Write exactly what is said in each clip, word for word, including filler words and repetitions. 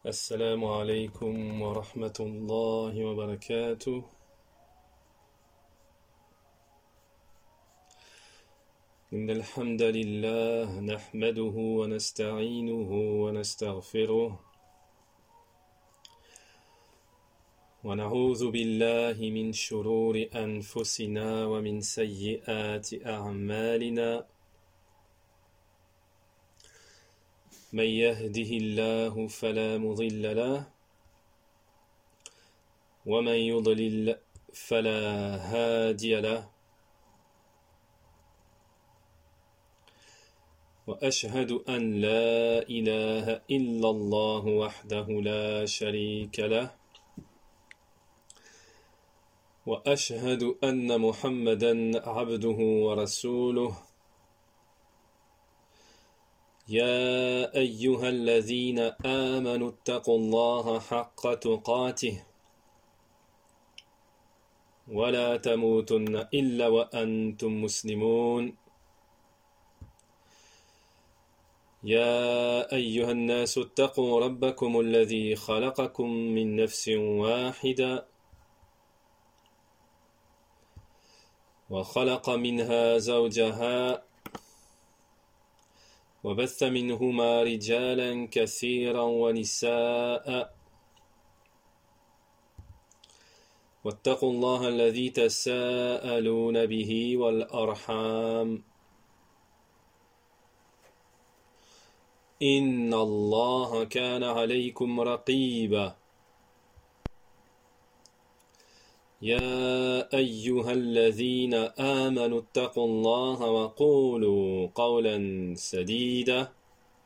السلام عليكم ورحمة الله وبركاته. إن الحمد لله نحمده ونستعينه ونستغفره ونعوذ بالله من شرور أنفسنا ومن سيئات أعمالنا. من يهده الله فلا مضل له ومن يضلل فلا هادي له، وأشهد أن لا إله إلا الله وحده لا شريك له، وأشهد أن محمدا عبده ورسوله. يا أيها الذين آمنوا اتقوا الله حق تقاته ولا تموتن إلا وأنتم مسلمون. يا أيها الناس اتقوا ربكم الذي خلقكم من نفس واحدة وخلق منها زوجها وبث منهما رجالا كثيرا ونساء، واتقوا الله الذي تساءلون به والأرحام إن الله كان عليكم رقيبا. يا أيها الذين آمنوا اتقوا الله وقولوا قولا سديدا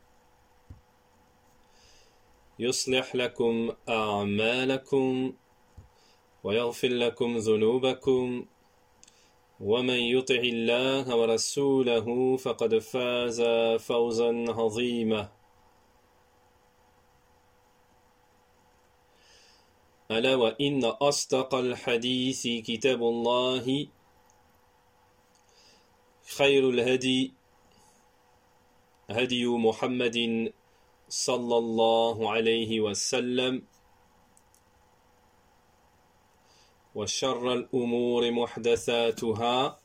يصلح لكم أعمالكم ويغفر لكم ذنوبكم، ومن يطع الله ورسوله فقد فاز فوزا عظيما. ألا وإن أصدق الحديث كتاب الله، خير الهدي هدي محمد صلى الله عليه وسلم، وشر الأمور محدثاتها،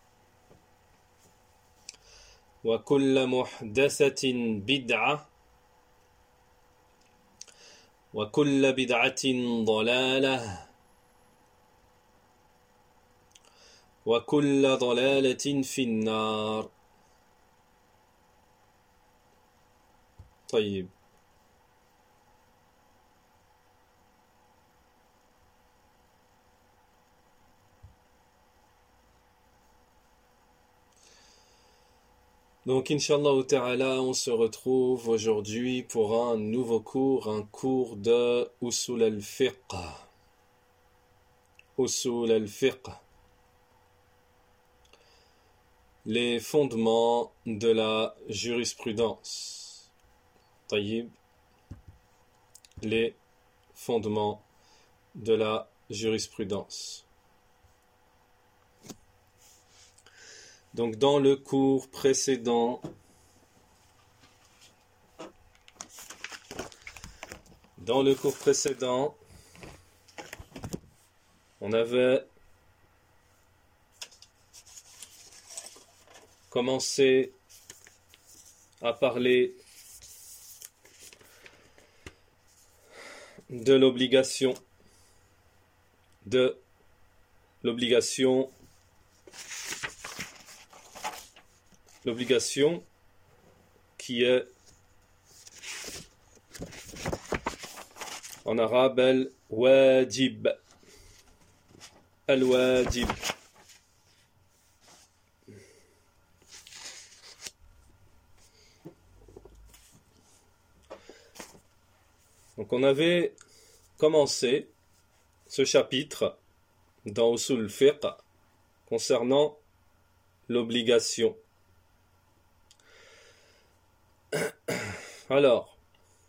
وكل محدثة بدعة، وكل بدعة ضلالة، وكل ضلالة في النار. طيب، donc Inch'Allah Ta'ala, on se retrouve aujourd'hui pour un nouveau cours, un cours de Usul al-Fiqh. Usul al-Fiqh, les fondements de la jurisprudence. Taïb, les fondements de la jurisprudence. Donc dans le cours précédent, dans le cours précédent, on avait commencé à parler de l'obligation, de l'obligation L'obligation qui est en arabe al-wajib. Al-wajib. Donc on avait commencé ce chapitre dans Usul al-Fiqh concernant l'obligation. Alors,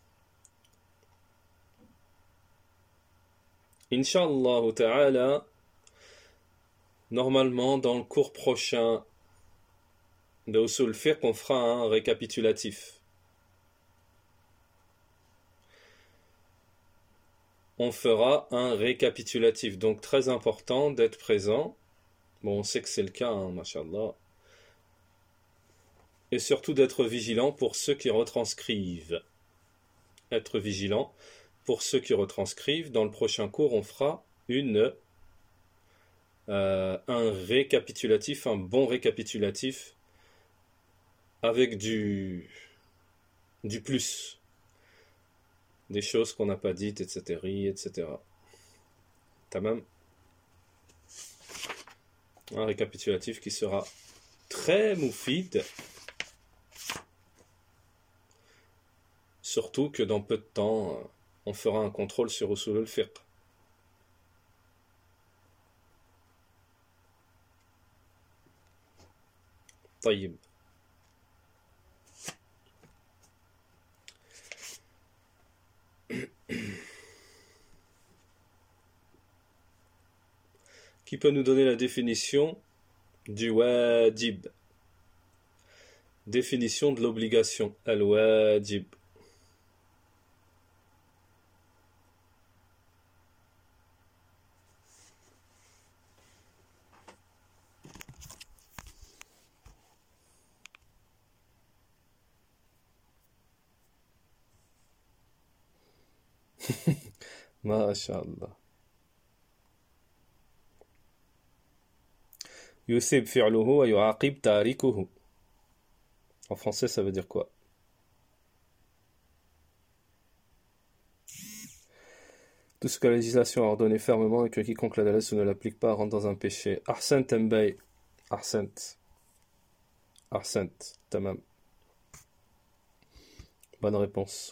Inch'Allah Ta'ala, normalement dans le cours prochain de Usul al-Fiqh, on fera un récapitulatif. on fera un récapitulatif. Donc très important d'être présent. Bon, on sait que c'est le cas, hein, mashallah. Et surtout d'être vigilant pour ceux qui retranscrivent. Être vigilant pour ceux qui retranscrivent. Dans le prochain cours, on fera une, euh, un récapitulatif, un bon récapitulatif avec du, du plus. Des choses qu'on n'a pas dites, et cetera, et cetera. Tamam. Un récapitulatif qui sera très moufide. Surtout que dans peu de temps, on fera un contrôle sur Usul al-Fiqh. طيب. Qui peut nous donner la définition du wajib? Définition de l'obligation. Al-wajib. Masha'Allah. Yusib fi'luhu wa yu'aqib tarikuhu. En français, ça veut dire quoi? Tout ce que la législation a ordonné fermement et que quiconque la délaisse ou ne l'applique pas rentre dans un péché. Ahsant tambay. Ahsant. Ahsant. Tamam. Bonne réponse.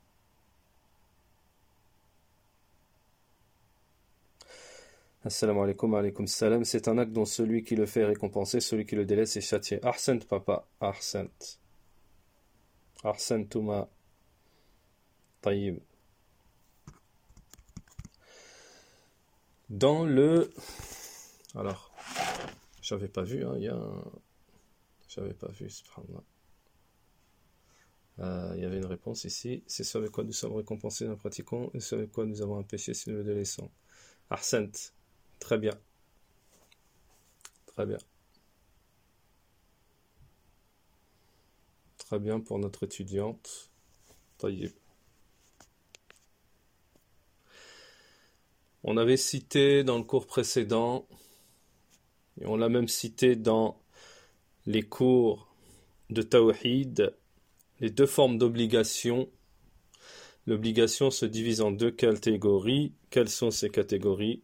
Assalamu alaikum, alaikum salam. C'est un acte dont celui qui le fait est récompensé, celui qui le délaisse est châtié. Ahsant papa. Ahsant. Ahsant touma. Taïb. Dans le... Alors, j'avais pas vu, hein, il y a un... J'avais pas vu, subhanallah. Euh, il y avait une réponse ici. C'est ce avec quoi nous sommes récompensés, nous pratiquons, et ce avec quoi nous avons un péché si nous le délaissons. Ahsant. Très bien. Très bien. Très bien pour notre étudiante. Taïb. On avait cité dans le cours précédent, et on l'a même cité dans les cours de Tawhid, les deux formes d'obligation. L'obligation se divise en deux catégories. Quelles sont ces catégories?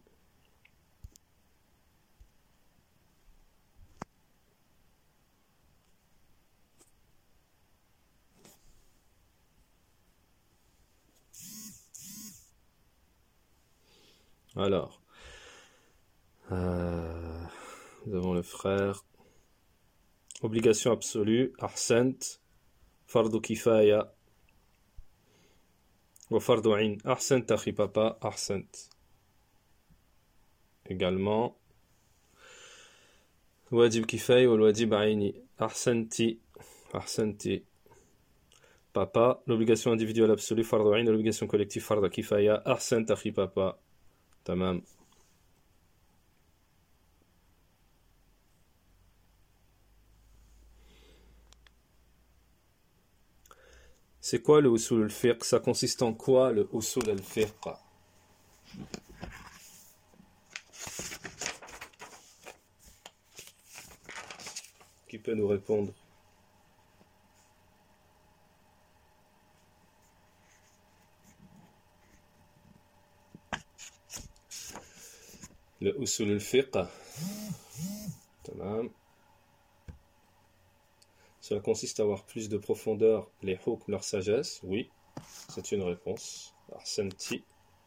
Alors, euh, nous avons le frère. Obligation absolue, ahsant, fardu kifaya, wa fardu ain, ahsant akhi papa, ahsant. Également, wajib kifaya ou wajib aini, ahsanti, ahsanti. Papa, l'obligation individuelle absolue, fardu ain, l'obligation collective, fardu kifaya, ahsant akhi papa. Tamam. C'est quoi le usul al-fiqh? Ça consiste en quoi le usul al-fiqh? Qui peut nous répondre? Le usul al-fiqh. Tamam. Cela consiste à avoir plus de profondeur, les hukm, leur sagesse. Oui, c'est une réponse. Ahsanti.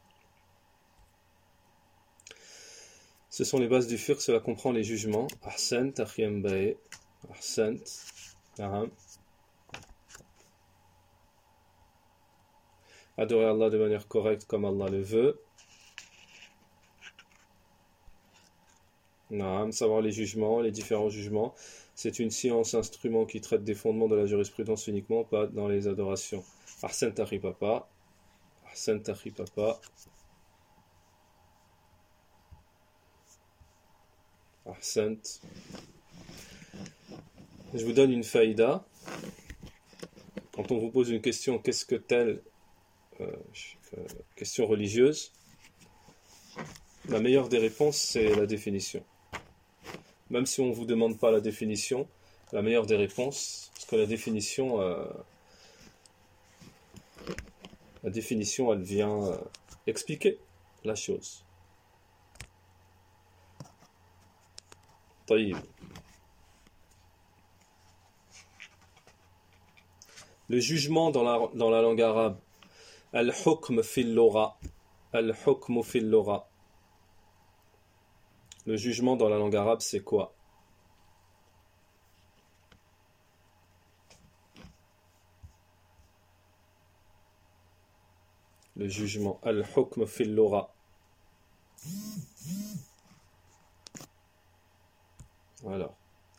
Ce sont les bases du fiqh, cela comprend les jugements. Ahsant, akhyam bae. Ahsant. Na'am. Adorer Allah de manière correcte comme Allah le veut. Na'am. Savoir les jugements, les différents jugements. C'est une science instrument qui traite des fondements de la jurisprudence uniquement, pas dans les adorations. Ahsan akhi papa. Ahsan akhi papa. Ahsant. Je vous donne une faïda. Quand on vous pose une question, qu'est-ce que telle euh, euh, question religieuse, la meilleure des réponses, c'est la définition. Même si on ne vous demande pas la définition, la meilleure des réponses, parce que la définition, euh, la définition, elle vient euh, expliquer la chose. طيب. Le jugement dans la, dans la langue arabe, al-hukm fil lugha, al-hukm fil lugha. Le jugement dans la langue arabe, c'est quoi? Le jugement, al-hukm fil lugha. Alors.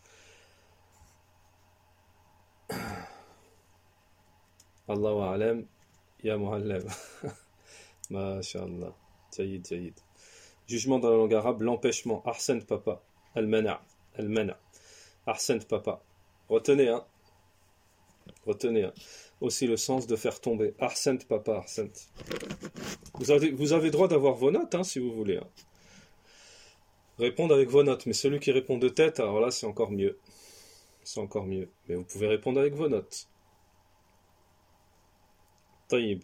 Allahu a'lam, ya muallim. Masha'Allah. Jayyid, jayyid. Jugement dans la langue arabe, l'empêchement. Ahsant papa. Al-mana'. Al-mana'. Ahsant papa. Retenez, hein. Retenez, hein. Aussi le sens de faire tomber. Ahsant papa, ahsant. Vous avez, vous avez droit d'avoir vos notes, hein, si vous voulez. Hein. Répondre avec vos notes, mais celui qui répond de tête, alors là, c'est encore mieux. C'est encore mieux. Mais vous pouvez répondre avec vos notes. طيب.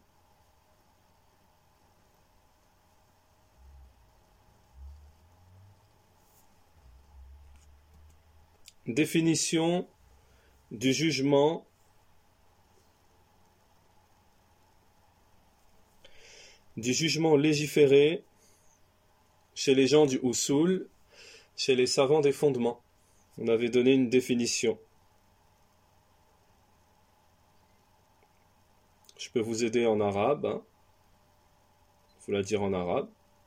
Définition du jugement du jugement légiféré chez les gens du Usul, chez les savants des fondements. On avait donné une définition. Je peux vous aider en arabe. Hein. Il faut la dire en arabe.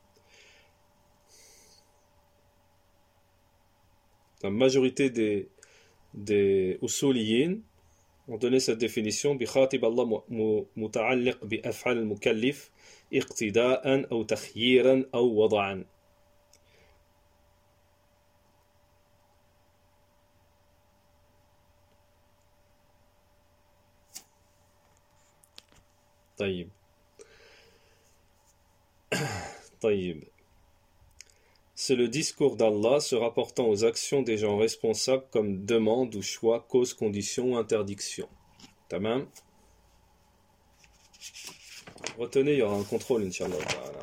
La majorité des, des usuliyin ont donné cette définition. بخاطب الله متعلق بأفعال المكلف اقتداء أو تخييرا أو وضعا. طيب. طيب. C'est le discours d'Allah se rapportant aux actions des gens responsables comme demande ou choix, cause, condition ou interdiction. Tamam. Retenez, il y aura un contrôle, Inch'Allah. Voilà.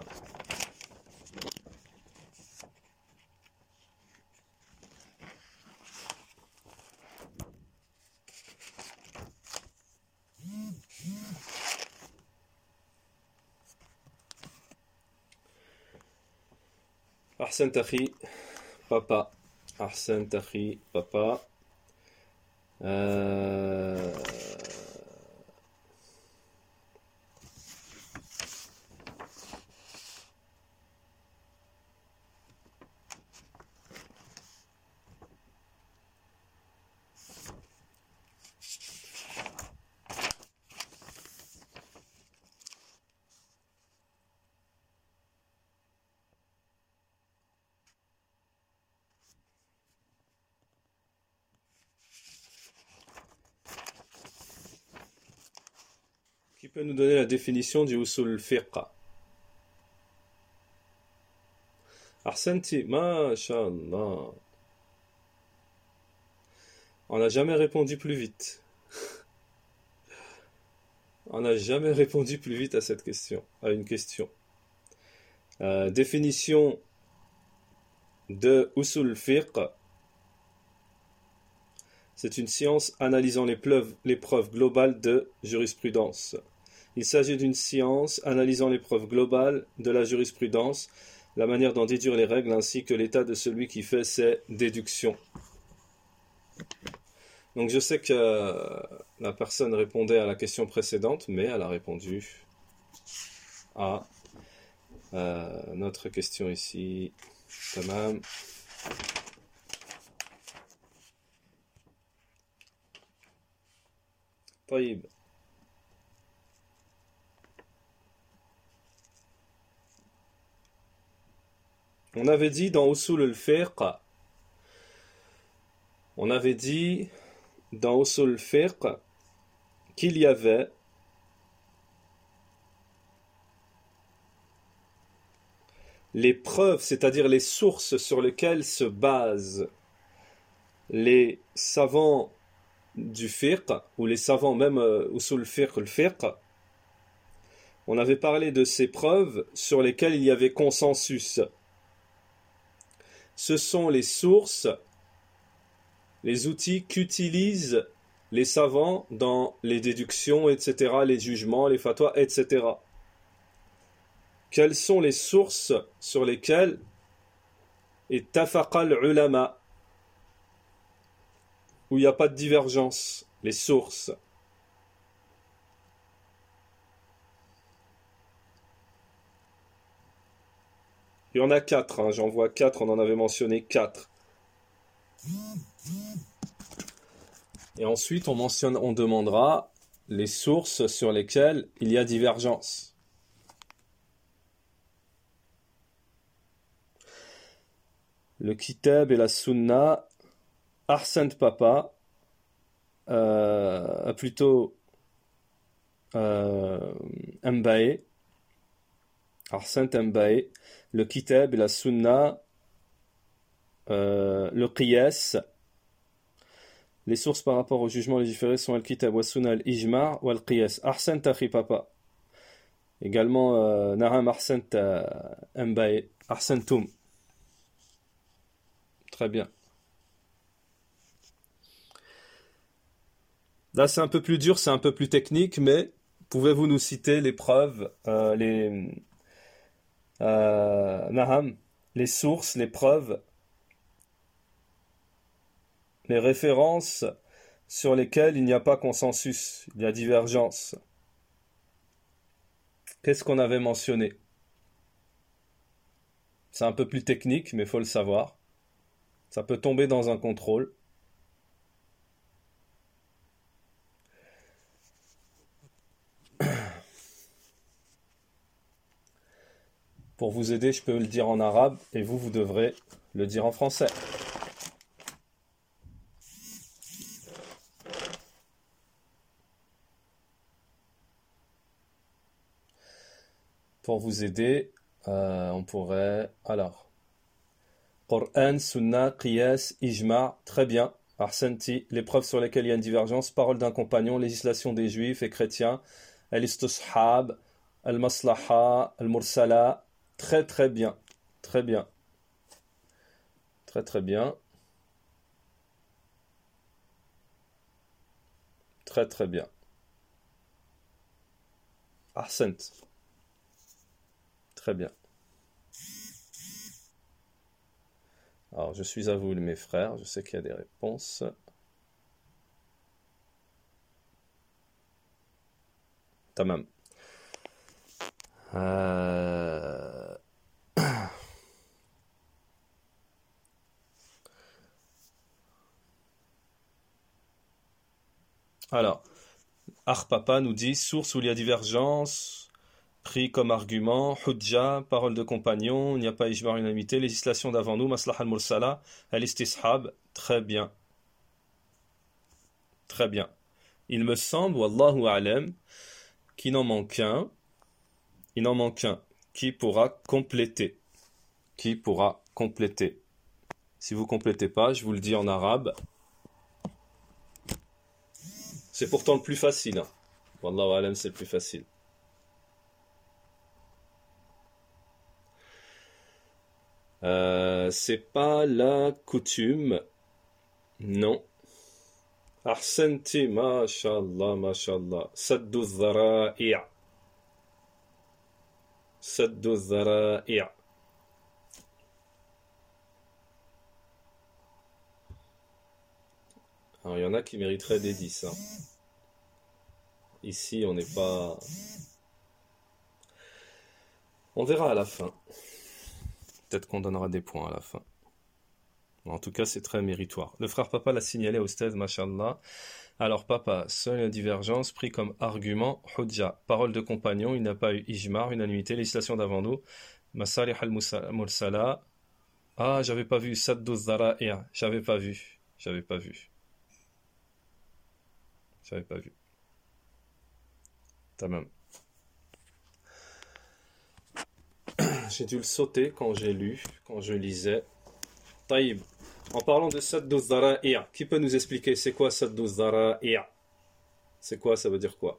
Ahsan Takhi, papa. Ahsan Takhi, papa. Euh... Qui peut nous donner la définition du usul fiqh? Ahsanti, masha'Allah. On n'a jamais répondu plus vite. On n'a jamais répondu plus vite à cette question, à une question. Euh, définition de usul fiqh. C'est une science analysant les preuves, les preuves globales de jurisprudence. Il s'agit d'une science analysant les preuves globales de la jurisprudence, la manière d'en déduire les règles ainsi que l'état de celui qui fait ses déductions. Donc je sais que la personne répondait à la question précédente, mais elle a répondu à euh, notre question ici. Tamam. طيب. On avait dit dans Usul al-Fiqh On avait dit dans Usul Fiqh qu'il y avait les preuves, c'est-à-dire les sources sur lesquelles se basent les savants du fiqh, ou les savants même euh, usul fiqh, le fiqh. On avait parlé de ces preuves sur lesquelles il y avait consensus. Ce sont les sources, les outils qu'utilisent les savants dans les déductions, et cetera, les jugements, les fatwas, et cetera. Quelles sont les sources sur lesquelles ittafaqa al-ulama, où il n'y a pas de divergence, les sources. Il y en a quatre, hein, j'en vois quatre, on en avait mentionné quatre. Et ensuite, on mentionne, on demandera les sources sur lesquelles il y a divergence. Le kitab et la sunna, Ahsant Papa, euh, plutôt euh, Mbae, Ahsant Mbae, le kitab et la sunna, euh, le qiyas. Les sources par rapport au jugement légiféré sont al-kitab wa sunna al-ijma' wa al-qiyas. Ahsant akhi Papa. Également, euh, Naham Ahsant euh, Mbae, Ahsantum. Très bien. Là, c'est un peu plus dur, c'est un peu plus technique, mais pouvez-vous nous citer les preuves, euh, les euh, Naham, les sources, les preuves, les références sur lesquelles il n'y a pas consensus, il y a divergence. Qu'est-ce qu'on avait mentionné? C'est un peu plus technique, mais il faut le savoir. Ça peut tomber dans un contrôle. Pour vous aider, je peux le dire en arabe et vous, vous devrez le dire en français. Pour vous aider, euh, on pourrait... Alors, Qur'an, Sunnah, Qiyas, Ijma', très bien. Ahsanti, les preuves sur lesquelles il y a une divergence, parole d'un compagnon, législation des juifs et chrétiens, al-istishab, al-maslaha, al-mursala, très très bien, très bien, très très bien, très très bien. Ahsant, très bien. Alors, je suis à vous, mes frères. Je sais qu'il y a des réponses. Tamam. Euh... Alors, Arpapa nous dit source où il y a divergence, pris comme argument, hujja, parole de compagnon, il n'y a pas ijma' unanimité, législation d'avant nous, maslah al-mursala, al-istishab, très bien. Très bien. Il me semble, wallahu a'lam, qu'il n'en manque qu'un, il n'en manque qu'un, qui pourra compléter. Qui pourra compléter. Si vous complétez pas, je vous le dis en arabe. C'est pourtant le plus facile. Hein. Wallahu a'lam, c'est le plus facile. Euh, c'est pas la coutume. Non. Ahsanti, mashallah, mashallah. Saddu dhara'i'. Saddu dhara'i'. Alors, il y en a qui mériteraient des dix. Hein. Ici, on n'est pas... On verra à la fin. Peut-être qu'on donnera des points à la fin. En tout cas, c'est très méritoire. Le frère Papa l'a signalé au stade, mashallah. Alors, Papa, seule la divergence pris comme argument, hujja, parole de compagnon, il n'a pas eu ijma', unanimité, législation d'avant nous, masalih al-mursala. Ah, j'avais pas vu saddu dhara'i', j'avais pas vu. J'avais pas vu. J'avais pas vu. Tamam. J'ai dû le sauter quand j'ai lu, quand je lisais. Taïb. En parlant de Saddu Dhara'i', qui peut nous expliquer c'est quoi Saddu Dhara'i'? C'est quoi, ça veut dire quoi?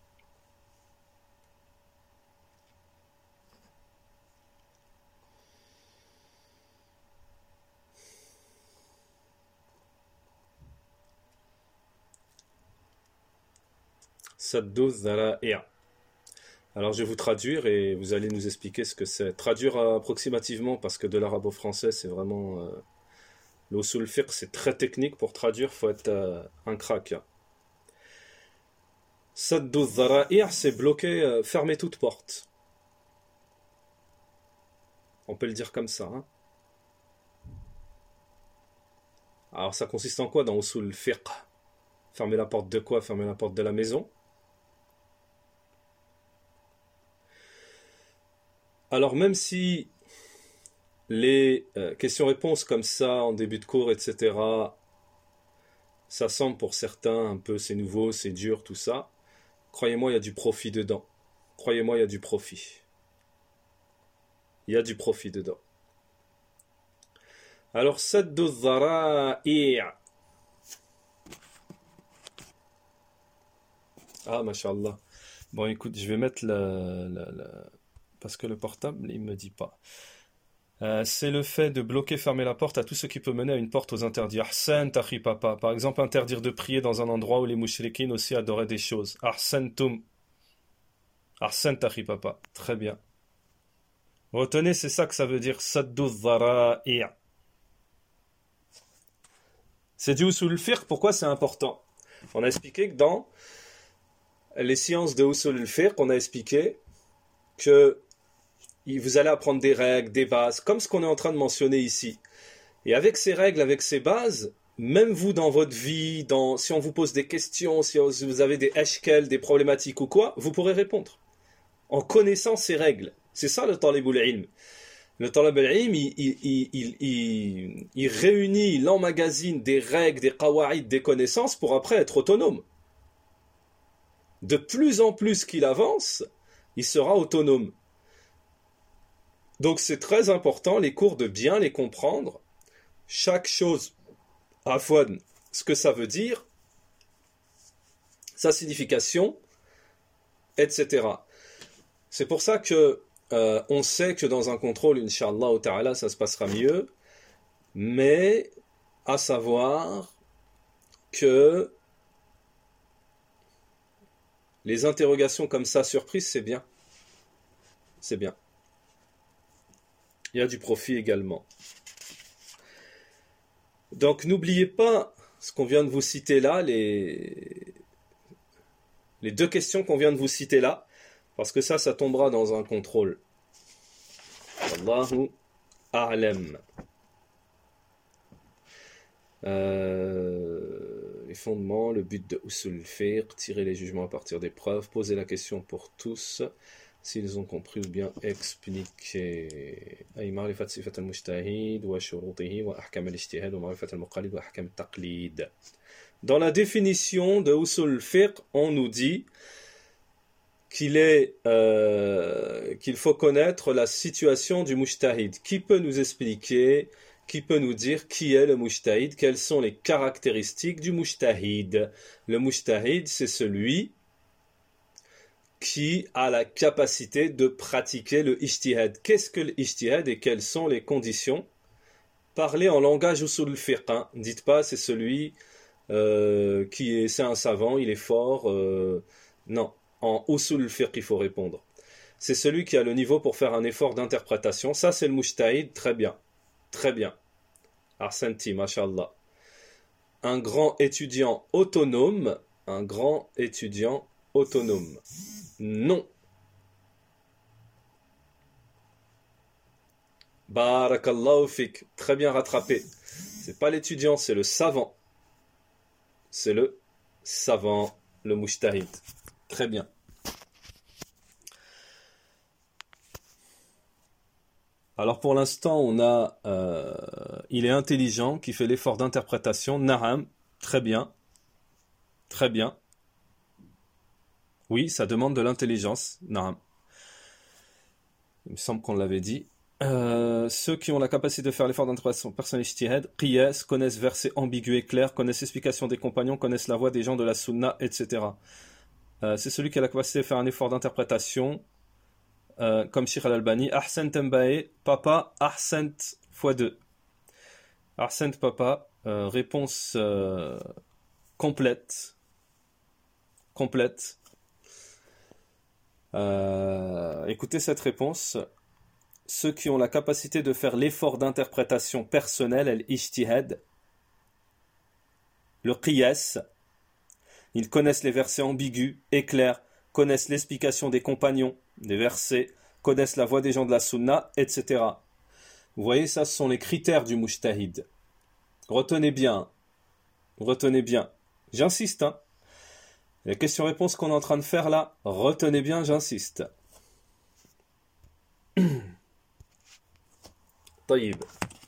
Saddu Dhara'i'. Alors je vais vous traduire et vous allez nous expliquer ce que c'est. Traduire approximativement parce que de l'arabe au français c'est vraiment... Euh, l'usul fiqh c'est très technique, pour traduire il faut être euh, un crack. Saddu Dhara'i' c'est bloquer, euh, fermer toute porte. On peut le dire comme ça. Hein. Alors ça consiste en quoi dans usul fiqh? Fermer la porte de quoi? Fermer la porte de la maison? Alors même si les euh, questions-réponses comme ça en début de cours, et cetera, ça semble pour certains un peu c'est nouveau, c'est dur, tout ça, croyez-moi, il y a du profit dedans. Croyez-moi, il y a du profit. Il y a du profit dedans. Alors, Saddu Dhara'i'. Ah, mashallah. Bon, écoute, je vais mettre la... la, la... parce que le portable, il me dit pas. Euh, c'est le fait de bloquer, fermer la porte à tout ce qui peut mener à une porte aux interdits. Ahsan tahi papa. Par exemple, interdire de prier dans un endroit où les mouchriquines aussi adoraient des choses. Ahsantum. Ahsan tahi papa. Très bien. Retenez, c'est ça que ça veut dire. Saddu Dhara'i'. C'est du usul fiqh. Pourquoi c'est important? On a expliqué que dans les sciences de usul fiqh, on a expliqué que vous allez apprendre des règles, des bases, comme ce qu'on est en train de mentionner ici. Et avec ces règles, avec ces bases, même vous dans votre vie, dans, si on vous pose des questions, si vous avez des ashkal, des problématiques ou quoi, vous pourrez répondre. En connaissant ces règles. C'est ça le talibul ilm. Le talibul ilm, il, il, il, il, il, il réunit, il emmagasine des règles, des qawaïd, des connaissances pour après être autonome. De plus en plus qu'il avance, il sera autonome. Donc c'est très important, les cours, de bien les comprendre. Chaque chose, afwan, ce que ça veut dire, sa signification, et cetera. C'est pour ça que euh, on sait que dans un contrôle, Inch'Allah ta'ala, ça se passera mieux, mais à savoir que les interrogations comme ça, surprises, c'est bien. C'est bien. Il y a du profit également. Donc n'oubliez pas ce qu'on vient de vous citer là, les, les deux questions qu'on vient de vous citer là, parce que ça, ça tombera dans un contrôle. Allahu a'lam. Euh, les fondements, le but de usul fiqh, tirer les jugements à partir des preuves, poser la question pour tous, s'ils ont compris ou bien expliqué. Ay ma'rifat sifat al-mujtahid wa shurutihi wa ahkam al-ijtihad wa ma'rifat al-muqallid wa ahkam al-taqlid. Dans la définition de usul fiqh, on nous dit qu'il est euh, qu'il faut connaître la situation du mujtahid. Qui peut nous expliquer, qui peut nous dire qui est le mujtahid, quelles sont les caractéristiques du mujtahid? Le mujtahid, c'est celui qui a la capacité de pratiquer le ijtihad. Qu'est-ce que le ijtihad et quelles sont les conditions? Parlez en langage usul fiqh. Hein. Dites pas c'est celui euh, qui est, c'est un savant, il est fort. Euh, non, en usul fiqh il faut répondre. C'est celui qui a le niveau pour faire un effort d'interprétation. Ça c'est le mujtahid, très bien, très bien. Ahsanti, mashallah. Un grand étudiant autonome, un grand étudiant autonome. Non. Barakallahu fik. Très bien rattrapé. C'est pas l'étudiant, c'est le savant. C'est le savant, le mujtahid. Très bien. Alors pour l'instant, on a euh, il est intelligent qui fait l'effort d'interprétation. Na'am, très bien. Très bien. Oui, ça demande de l'intelligence. Na'am. Il me semble qu'on l'avait dit. Euh, ceux qui ont la capacité de faire l'effort d'interprétation personnelle ijtihad, qiyas, connaissent versets ambigus et clairs, connaissent l'explication des compagnons, connaissent la voix des gens de la sunna, et cetera. Euh, c'est celui qui a la capacité de faire un effort d'interprétation, euh, comme Sheikh Al-Albani. Ahsant Mbae, papa, Ahsant fois deux. Ahsant papa, euh, réponse euh, complète. Complète. Euh, écoutez cette réponse. Ceux qui ont la capacité de faire l'effort d'interprétation personnelle, al-ijtihad, le qiyas, ils connaissent les versets ambigus et clairs, connaissent l'explication des compagnons, des versets, connaissent la voix des gens de la sunna, et cetera. Vous voyez, ça, ce sont les critères du mujtahid. Retenez bien, retenez bien. J'insiste, hein. Les questions-réponses qu'on est en train de faire là, retenez bien, j'insiste. طيب.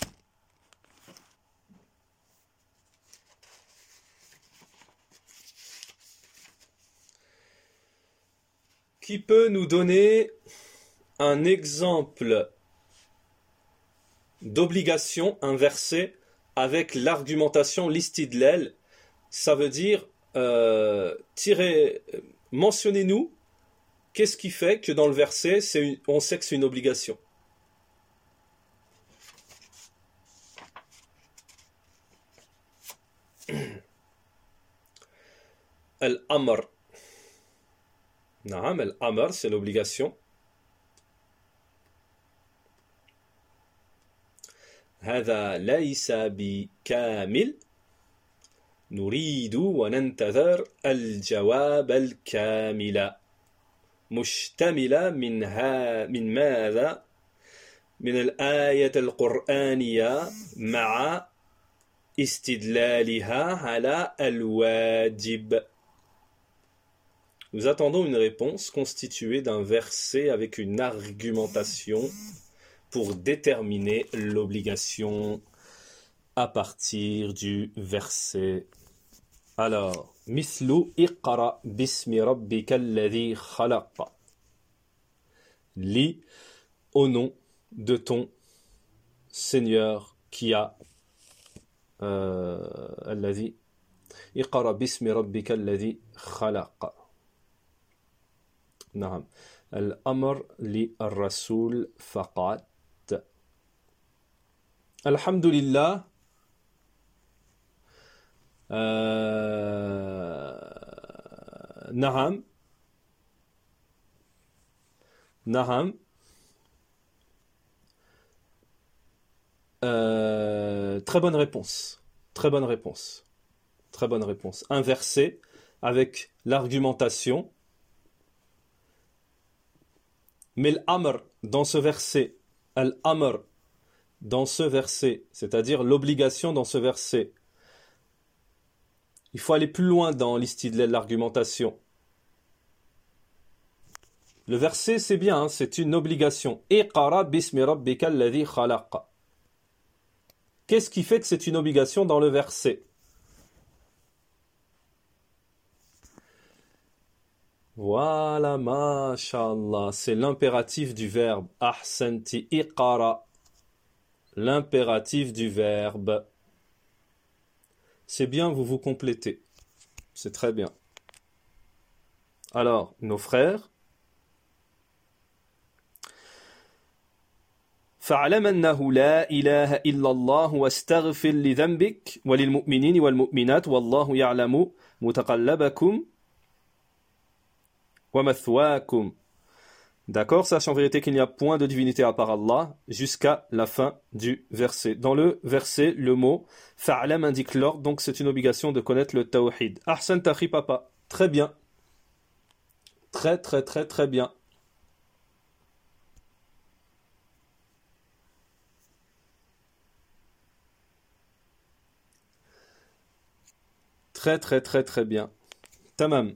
Qui peut nous donner un exemple d'obligation, un verset avec l'argumentation l'istidlal? Ça veut dire euh, tirer, mentionnez-nous qu'est-ce qui fait que dans le verset c'est une, on sait que c'est une obligation. Al-Amr. Naam, Al-Amr, c'est l'obligation. هذا ليس بكامل نريد وننتظر الجواب الكامل مشتملة من ها من ماذا من الآية القرآنية مع استدلالها على الواجب. Nous attendons une réponse constituée d'un verset avec une argumentation pour déterminer l'obligation à partir du verset. Alors, mislu iqra bismi rabbika alladhi khalaq. Lis au nom de ton Seigneur qui a alladhi iqra bismi rabbika alladhi khalaq. نعم الأمر للرسول فقط. الحمد لله. آه... نعم نعم euh... très bonne réponse très bonne réponse très bonne réponse un verset avec l'argumentation. Mais l'amr dans ce verset, al-amr dans ce verset, c'est-à-dire l'obligation dans ce verset, il faut aller plus loin dans l'istidlal, l'argumentation. Le verset, c'est bien, hein, c'est une obligation. Iqra bismi rabbika alladhi khalaq. Qu'est-ce qui fait que c'est une obligation dans le verset? Voilà, mashallah, c'est l'impératif du verbe. Ahsanti iqara. L'impératif du verbe. C'est bien, vous vous complétez. C'est très bien. Alors, nos frères. فاعلم أنه لا إله إلا الله واستغفر لذنبك وللمؤمنين والمؤمنات والله يعلم متقلبكم ومثواكم. D'accord, sache en vérité qu'il n'y a point de divinité à part Allah jusqu'à la fin du verset. Dans le verset, le mot fa'alam indique l'ordre, donc c'est une obligation de connaître le tawhid. Ahsan takhi papa. Très bien. Très très très très bien. Très très très très bien. Tamam.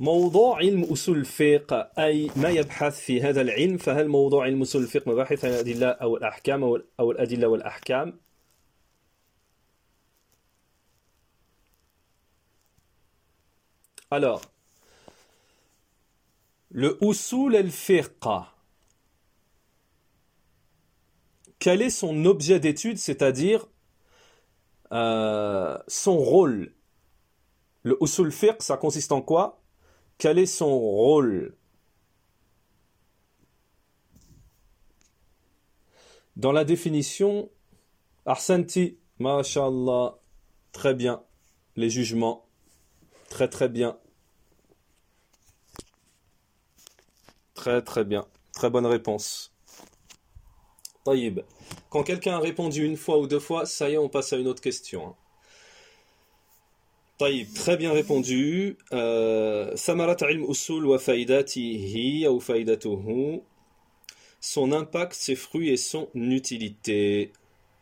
موضوع علم أصول الفقه أي ما يبحث في هذا العلم فهل موضوع علم أصول الفقه مباحث عن الأدلة أو الأحكام أو أو الأدلة والأحكام Alors, le usul al-fiqh, quel est son objet d'étude, c'est-à-dire euh, son rôle? Le usul fiqh, ça consiste en quoi? Quel est son rôle? Dans la définition, Ahsanti, mashallah, très bien, les jugements, très très bien. Très très bien, très bonne réponse. Taïb. Quand quelqu'un a répondu une fois ou deux fois, ça y est, on passe à une autre question. Taïb, très bien répondu. Samarat ilm usul wa faidatihi ou faidatuhu. Son impact, ses fruits et son utilité.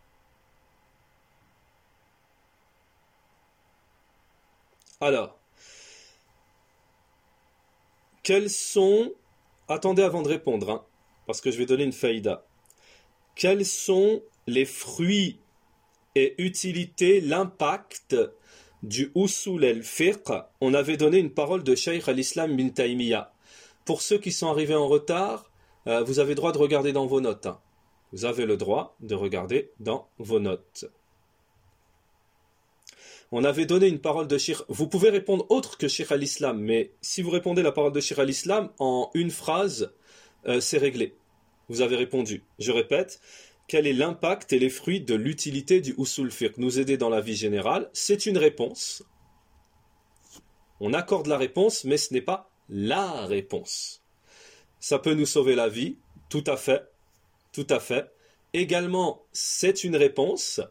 Alors, quels sont... Attendez avant de répondre, hein, parce que je vais donner une faïda. Quels sont les fruits et utilités, l'impact du usul al-fiqh? On avait donné une parole de Cheikh al-Islam bin Taymiyyah. Pour ceux qui sont arrivés en retard, euh, vous avez le droit de regarder dans vos notes. Hein. Vous avez le droit de regarder dans vos notes. On avait donné une parole de Cheikh. Vous pouvez répondre autre que Cheikh al-Islam, mais si vous répondez la parole de Cheikh al-Islam en une phrase, euh, c'est réglé. Vous avez répondu. Je répète, quel est l'impact et les fruits de l'utilité du usul fiqh? Nous aider dans la vie générale, c'est une réponse. On accorde la réponse, mais ce n'est pas la réponse. Ça peut nous sauver la vie, tout à fait, tout à fait. Également, c'est une réponse.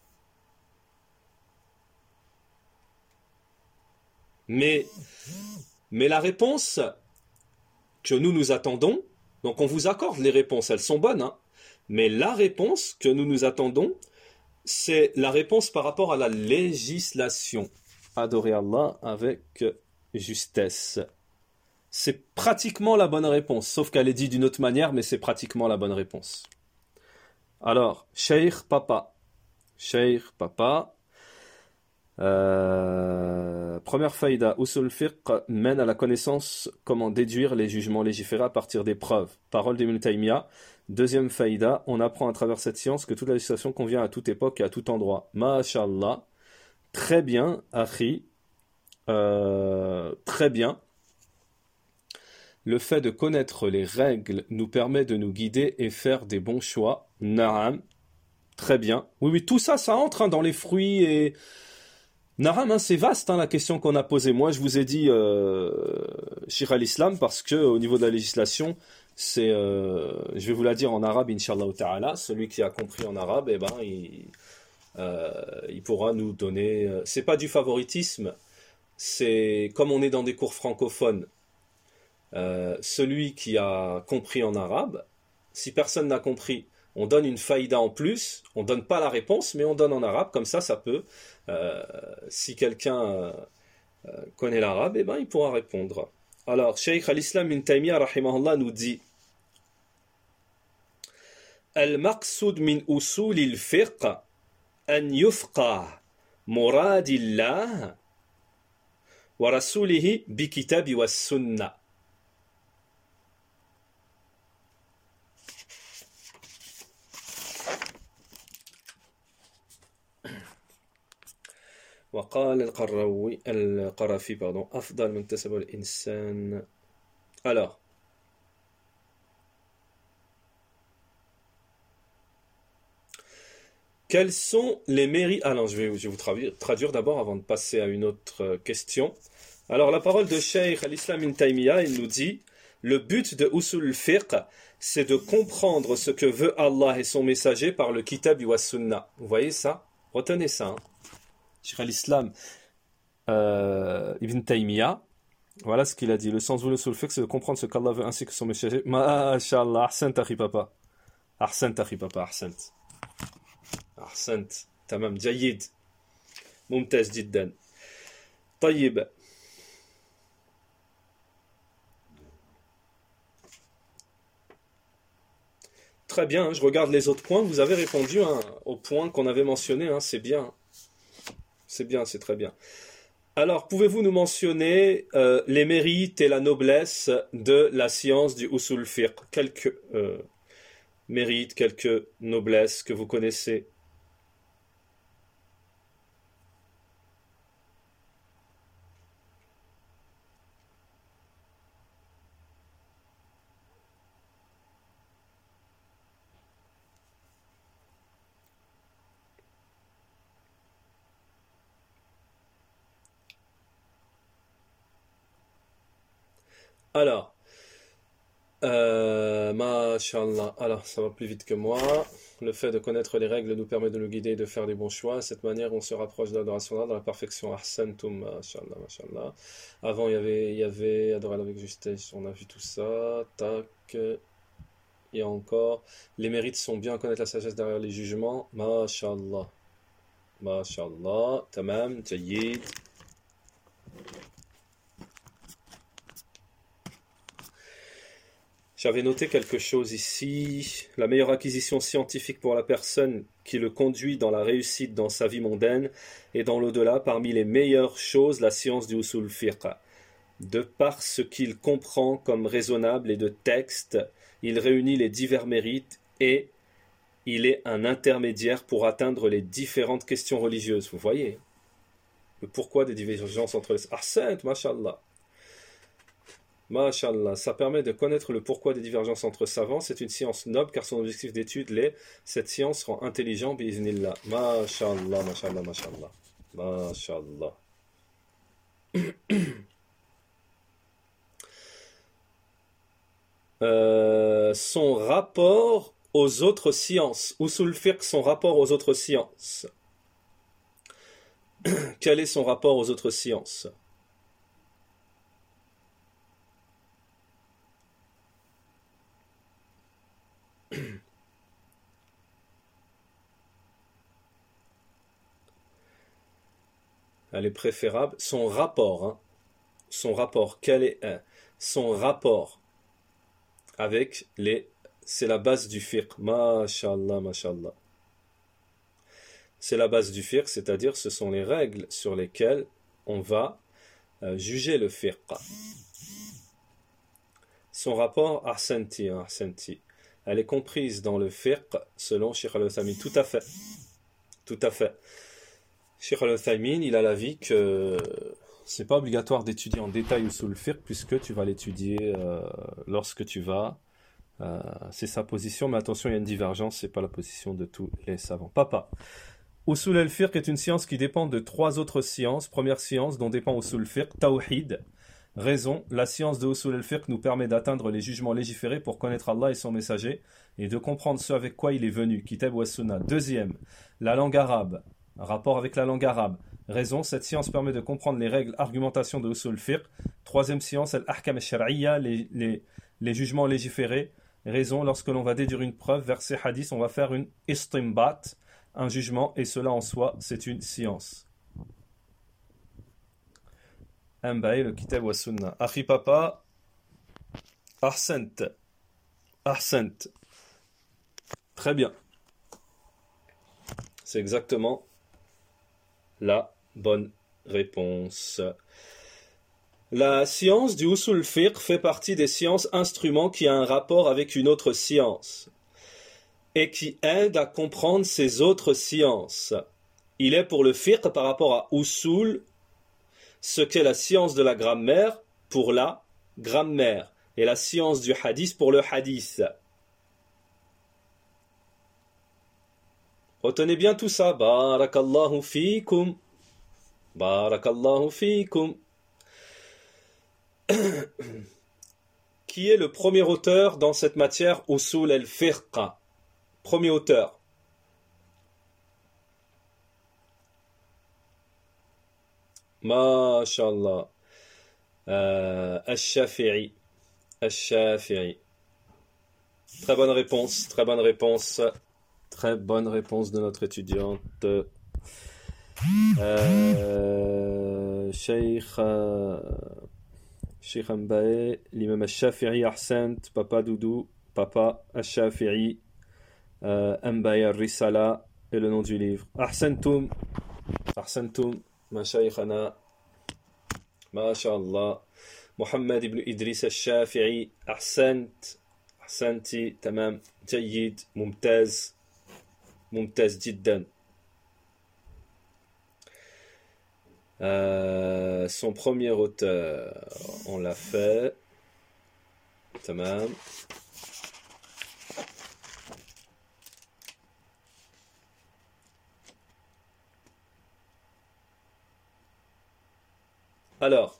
Mais, mais la réponse que nous nous attendons, donc on vous accorde les réponses, elles sont bonnes, hein, mais la réponse que nous nous attendons, c'est la réponse par rapport à la législation. Adorer Allah avec justesse. C'est pratiquement la bonne réponse, sauf qu'elle est dite d'une autre manière, mais c'est pratiquement la bonne réponse. Alors, Cheikh Papa. Cheikh Papa. Euh, première faïda, usul fiqh mène à la connaissance comment déduire les jugements légiférés à partir des preuves. Parole d'Ibn Taymiyyah. Deuxième faïda, on apprend à travers cette science que toute la législation convient à toute époque et à tout endroit. Masha'Allah. Très bien, Akhi. Euh, très bien. Le fait de connaître les règles nous permet de nous guider et faire des bons choix. Na'am. Très bien. Oui, oui, tout ça, ça entre hein, dans les fruits et... Naram, hein, c'est vaste hein, la question qu'on a posée. Moi, je vous ai dit euh, Shir al-Islam parce que au niveau de la législation, c'est, euh, je vais vous la dire en arabe, Inch'Allah ta'ala. Celui qui a compris en arabe, eh ben, il, euh, il pourra nous donner. Euh, c'est pas du favoritisme. C'est comme on est dans des cours francophones. Euh, celui qui a compris en arabe, si personne n'a compris, on donne une faïda en plus, on donne pas la réponse, mais on donne en arabe, comme ça, ça peut, euh, si quelqu'un euh, connaît l'arabe, eh ben, il pourra répondre. Alors, Cheikh al-Islam bin Taymiyyah, rahimahullah, nous dit Al-maqsoud min usul al-fiqh an yufqah muradillah wa rasulihi bi kitabi wa sunnah. وقال القروي القرافي pardon أفضل من اكتسبه الإنسان. Alors, quels sont les mérites? Alors, je vais, je vais vous traduire, traduire d'abord avant de passer à une autre question. Alors, la parole de Cheikh al-Islam bin Taymiyyah, il nous dit le but de usul al-fiqh, c'est de comprendre ce que veut Allah et son messager par le kitab wa sunnah. Vous voyez ça? Retenez ça. Hein. Cheikh al-Islam euh, Ibn Taymiyyah, voilà ce qu'il a dit. Le sens voulu sur le fait, c'est de comprendre ce qu'Allah veut ainsi que son messager. Masha'Allah, ahsant akhi papa. Ahsant akhi papa, ahsant. Ahsant. Tamam, jayid. Mumtaz jiddan. Tayyib. Très bien, hein, je regarde les autres points. Vous avez répondu hein, aux points qu'on avait mentionnés. Hein, c'est bien. C'est bien, c'est très bien. Alors, pouvez-vous nous mentionner euh, les mérites et la noblesse de la science du usul fiqh? Quelques euh, mérites, quelques noblesses que vous connaissez. Alors, euh, Masha'Allah. Alors, ça va plus vite que moi. Le fait de connaître les règles nous permet de nous guider et de faire des bons choix. De cette manière, on se rapproche de l'adoration d'Allah, dans la perfection. Ahsantum, Masha'Allah, Masha'Allah. Avant, il y avait, il y avait adorer avec justesse. On a vu tout ça. Tac. Et encore, les mérites sont bien connaître la sagesse derrière les jugements. Masha'Allah. Masha'Allah. Tamam, Jayyid. J'avais noté quelque chose ici. La meilleure acquisition scientifique pour la personne qui le conduit dans la réussite dans sa vie mondaine et dans l'au-delà, parmi les meilleures choses, la science du usul fiqh. De par ce qu'il comprend comme raisonnable et de texte, il réunit les divers mérites et il est un intermédiaire pour atteindre les différentes questions religieuses. Vous voyez le pourquoi des divergences entre les... Ahsant, mashallah. Masha'Allah, ça permet de connaître le pourquoi des divergences entre savants. C'est une science noble car son objectif d'étude l'est. Cette science rend intelligent, bi'iznillah. Masha'Allah, Masha'Allah, Masha'Allah. Masha'Allah. Euh, son rapport aux autres sciences. Usul fiqh, son rapport aux autres sciences. Quel est son rapport aux autres sciences? Elle est préférable. Son rapport, hein, son rapport, quel est hein, son rapport avec les... C'est la base du fiqh. Masha'Allah, Masha'Allah. C'est la base du fiqh, c'est-à-dire ce sont les règles sur lesquelles on va euh, juger le fiqh. Son rapport, ahsanti, hein, ahsanti. Elle est comprise dans le fiqh selon Cheikh Al-Uthaymin. Tout à fait. Tout à fait. Cheikh Al-Uthaymin, il a l'avis que c'est pas obligatoire d'étudier en détail usul fiqh puisque tu vas l'étudier euh, lorsque tu vas. Euh, c'est sa position, mais attention, il y a une divergence, c'est pas la position de tous les savants. Papa. Usul al-fiqh est une science qui dépend de trois autres sciences. Première science dont dépend usul al-fiqh, tawhid. Raison, la science de usul al-fiqh nous permet d'atteindre les jugements légiférés pour connaître Allah et son messager et de comprendre ce avec quoi il est venu, kitab wa sunnah. Deuxième, la langue arabe. Rapport avec la langue arabe. Raison, cette science permet de comprendre les règles, argumentation de usul al-fiqh. Troisième science, al-ahkam al-shar'iyya, les, les, les jugements légiférés. Raison, lorsque l'on va déduire une preuve, verset hadith, on va faire une istimbat, un jugement, et cela en soi, c'est une science. Ambaï, le kitab wa sunnah. Akhi papa, ahsant. Ahsant. Très bien. C'est exactement la bonne réponse. La science du usul fiqh fait partie des sciences instruments qui a un rapport avec une autre science et qui aide à comprendre ces autres sciences. Il est pour le fiqh par rapport à usul ce qu'est la science de la grammaire pour la grammaire et la science du hadith pour le hadith. Retenez bien tout ça. Barakallahu fikum. Barakallahu fikum. Qui est le premier auteur dans cette matière usul al-fiqh? Premier auteur. Masha'Allah. Euh, Al-Shafi'i. Al-Shafi'i. Très bonne réponse, très bonne réponse. Très bonne réponse de notre étudiante. Euh, Cheikh euh, Cheikh Ambae, l'imam Al-Shafi'i, Ahsant, Papa Doudou, Papa Al-Shafi'i. euh, Mbaya Risala et le nom du livre. Ahsantum, Ahsantum, Mashaykhana, Masha'Allah. Mohammed ibn Idris al-Shafi'i, Ahsant, Ahsanti, Tamam, Jayyid, Mumtaz, Mumtaz Jiddan. Euh, son premier auteur, on l'a fait. Tamam. Alors,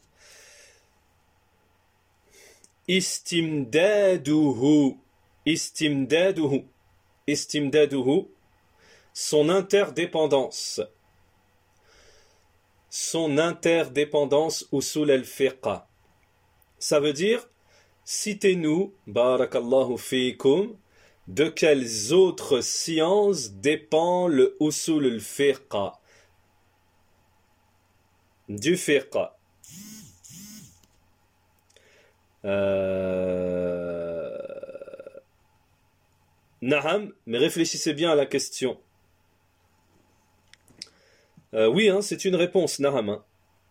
istimdaduhu, istimdaduhu, istimdaduhu, son interdépendance. Son interdépendance usul al-fiqh. Ça veut dire, citez-nous, barakallahu fikum, de quelles autres sciences dépend le usul al-fiqh. Du fiqh. Euh... Naham, mais réfléchissez bien à la question. Euh, oui, hein, c'est une réponse, Naham. Hein.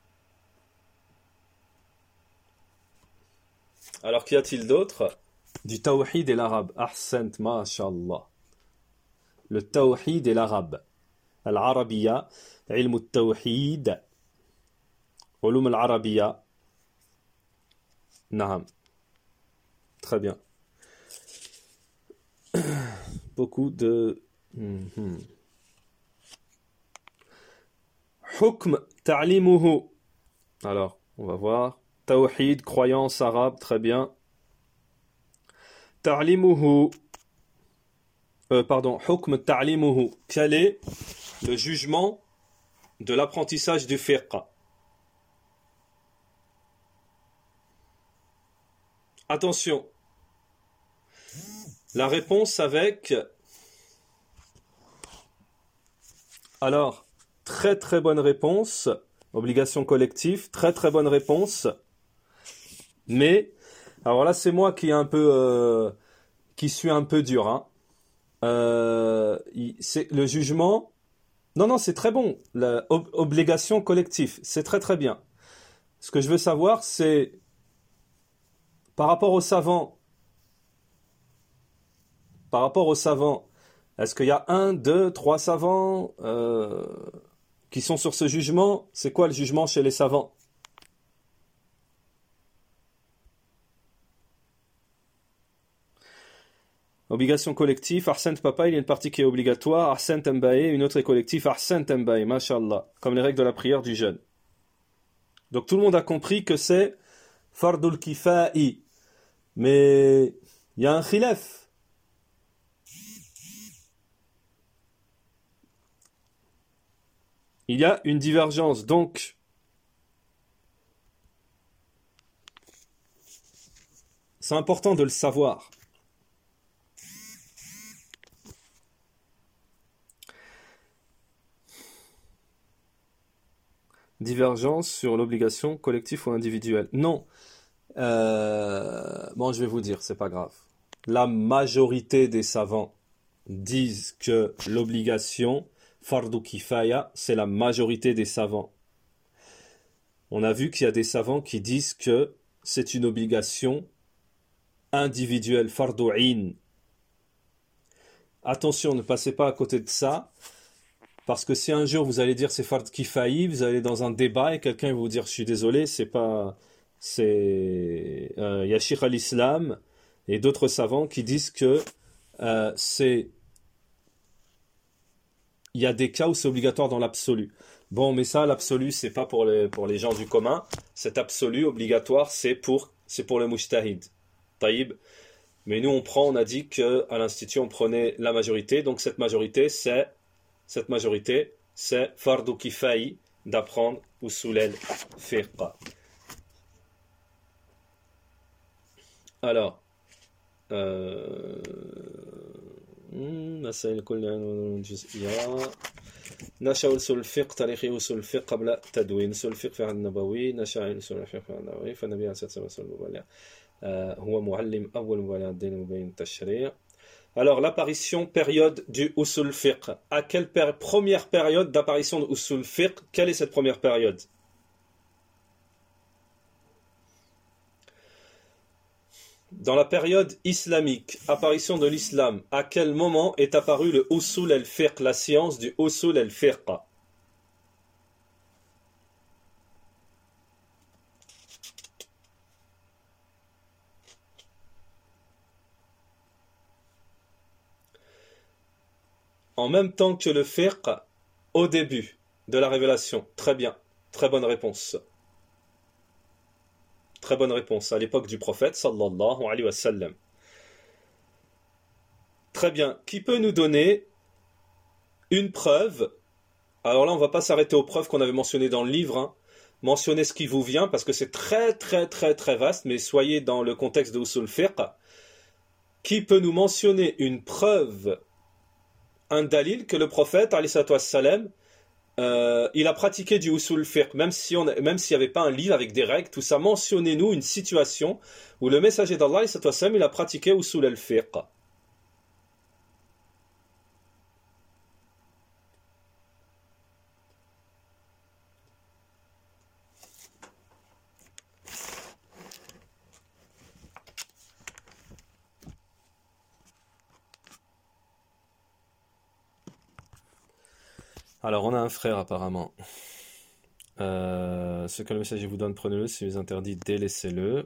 Alors, qu'y a-t-il d'autre? Du tawhid et l'arabe. Ahsant, masha'Allah. Le tawhid et l'arabe. Al-arabiya, ilm al-tawhid, ulum al-arabiya. Naham. Très bien. Beaucoup de... Mm-hmm. Hukm ta'limuhu. Alors, on va voir. Tawhid, croyance arabe, très bien. Ta'limuhu. Euh, pardon, hukm ta'limuhu. Quel est le jugement de l'apprentissage du fiqh? Attention. La réponse avec... Alors... Très très bonne réponse, obligation collective, très très bonne réponse. Mais, alors là c'est moi qui est un peu, euh, qui suis un peu dur. Hein. Euh, c'est le jugement. Non non c'est très bon. La ob- obligation collective, c'est très très bien. Ce que je veux savoir c'est par rapport aux savants. Par rapport aux savants, est-ce qu'il y a un, deux, trois savants? Euh, qui sont sur ce jugement? C'est quoi le jugement chez les savants? Obligation collective, Ahsant Papa, il y a une partie qui est obligatoire, Ahsant Mbaye, une autre est collective, Ahsant Mbaye, mashallah, comme les règles de la prière du jeûne. Donc tout le monde a compris que c'est Fardul Kifa'i. Mais il y a un khilaf. Il y a une divergence, donc c'est important de le savoir. Divergence sur l'obligation collective ou individuelle. Non. Euh, bon, je vais vous dire, c'est pas grave. La majorité des savants disent que l'obligation Fardu Kifaya, c'est la majorité des savants. On a vu qu'il y a des savants qui disent que c'est une obligation individuelle, Fardu In. Attention, ne passez pas à côté de ça, parce que si un jour vous allez dire c'est Fard Kifayi, vous allez dans un débat et quelqu'un va vous dire je suis désolé, c'est pas... c'est... Euh, y a Sheikh al-Islam et d'autres savants qui disent que euh, c'est... Il y a des cas où c'est obligatoire dans l'absolu. Bon, mais ça, l'absolu, c'est pas pour les, pour les gens du commun. Cet absolu obligatoire, c'est pour, c'est pour le mujtahid. Taïb. Mais nous, on prend, on a dit qu'à l'Institut, on prenait la majorité. Donc, cette majorité, c'est, cette majorité, c'est fardu kifayi d'apprendre usul al-fiqh. Alors, euh, مسائل كل جزئية. نشأ أصول الفقه تاريخ أصول الفقه قبل تدوين أصول الفقه في العهد النبوي. نشأ أصول الفقه في العهد النبوي فالنبي عليه الصلاة والسلام هو معلم أول مبالغ الدين مبين التشريع. Alors, l'apparition, période du usul fiqh. À quelle péri- première période d'apparition de usul fiqh? Quelle est cette première période? Dans la période islamique, apparition de l'islam, à quel moment est apparu le usul al-fiqh, la science du usul al-fiqh? En même temps que le fiqh, au début de la révélation. Très bien, très bonne réponse. Très bonne réponse, à l'époque du prophète, sallallahu alayhi wa sallam. Très bien, qui peut nous donner une preuve? Alors là, on ne va pas s'arrêter aux preuves qu'on avait mentionnées dans le livre, hein. Mentionnez ce qui vous vient, parce que c'est très très très très vaste, mais soyez dans le contexte de usul fiqh. Qui peut nous mentionner une preuve, un dalil, que le prophète, alayhi salatu wassalam, Euh, il a pratiqué du usul fiqh, même si on, même s'il n'y avait pas un livre avec des règles, tout ça, mentionnez-nous une situation où le messager d'Allah, il a pratiqué usul al-fiqh. Alors, on a un frère apparemment. Euh, ce que le messager vous donne, prenez-le. Si vous interdit, délaissez-le.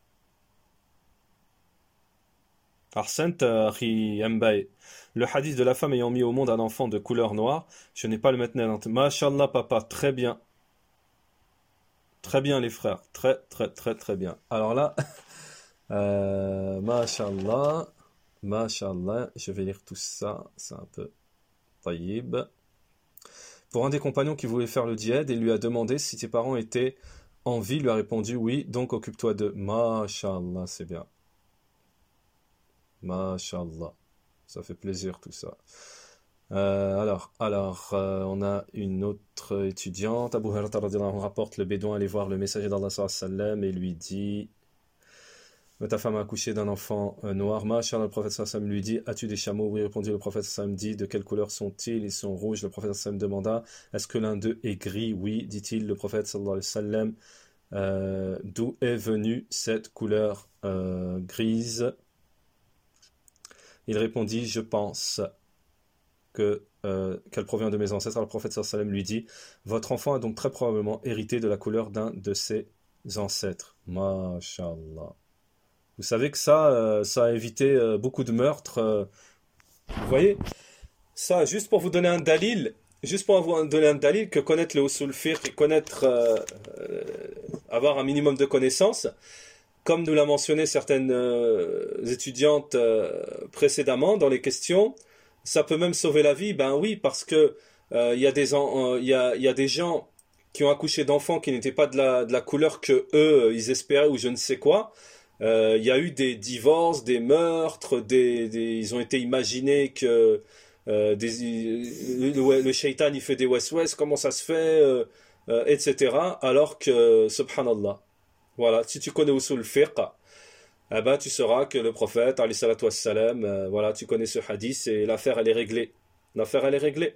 Arsent, Akhi Mbaye. Le hadith de la femme ayant mis au monde un enfant de couleur noire, je n'ai pas le maintenant. Masha'Allah, papa, très bien. Très bien, les frères. Très, très, très, très bien. Alors là, euh, Masha'Allah, Masha'Allah, je vais lire tout ça. C'est un peu taïb. Pour un des compagnons qui voulait faire le djihad, il lui a demandé si ses parents étaient en vie. Il lui a répondu oui, donc occupe-toi de. Masha'Allah, c'est bien. Masha'Allah. Ça fait plaisir tout ça. Euh, alors, alors euh, on a une autre étudiante. Abu Hurairah radhiyallahu anhu rapporte le bédouin allait voir le messager d'Allah sallallahu alayhi wa sallam et lui dit ta femme a accouché d'un enfant euh, noir. Masha'Allah, le prophète sallallahu alayhi wa sallam lui dit as-tu des chameaux? Oui, répondit le prophète sallallahu alayhi wa sallam. Dit de quelle couleur sont-ils? Ils sont rouges. Le prophète sallallahu alayhi wa sallam demanda est-ce que l'un d'eux est gris? Oui, dit-il. Le prophète sallallahu alayhi wa sallam euh, d'où est venue cette couleur euh, grise? Il répondit je pense que euh, qu'elle provient de mes ancêtres. Alors le prophète sallallahu alayhi wa sallam lui dit votre enfant a donc très probablement hérité de la couleur d'un de ses ancêtres. Masha'Allah. Vous savez que ça, euh, ça a évité euh, beaucoup de meurtres. Euh, vous voyez, ça, juste pour vous donner un dalil, juste pour vous donner un dalil, que connaître le usul fiqh et connaître, euh, euh, avoir un minimum de connaissances, comme nous l'a mentionné certaines euh, étudiantes euh, précédemment dans les questions, ça peut même sauver la vie. Ben oui, parce que il euh, y a des il euh, y a il y a des gens qui ont accouché d'enfants qui n'étaient pas de la de la couleur que eux ils espéraient ou je ne sais quoi. Il euh, y a eu des divorces, des meurtres, des, des ils ont été imaginés que euh, des, le, le shaitan il fait des wes-wes, comment ça se fait, euh, euh, et cetera. Alors que subhanallah. Voilà, si tu connais usul fiqh, eh ben, tu sauras que le prophète, alayhi salatu wassalam, euh, voilà, tu connais ce hadith et l'affaire, elle est réglée. L'affaire, elle est réglée.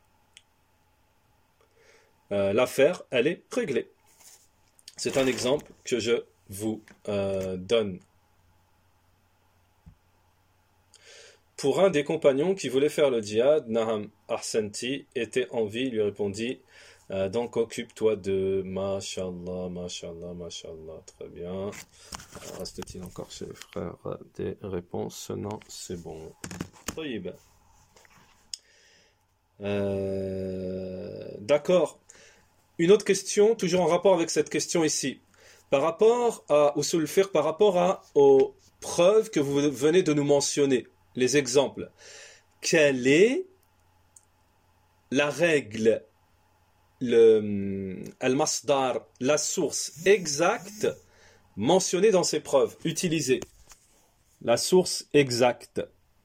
Euh, l'affaire, elle est réglée. C'est un exemple que je vous euh, donne. Pour un des compagnons qui voulait faire le djihad, Naham Ahsanti était en vie, il lui répondit Euh, donc occupe-toi de Masha'Allah, Masha'Allah, Masha'Allah, très bien. Reste-t-il encore chez les frères des réponses? Non, c'est bon. Euh, D'accord. Une autre question, toujours en rapport avec cette question ici. Par rapport à usul fiqh, par rapport à, aux preuves que vous venez de nous mentionner, les exemples. Quelle est la règle, le al-masdar, la source exacte mentionnée dans ces preuves, utilisée. La source exacte.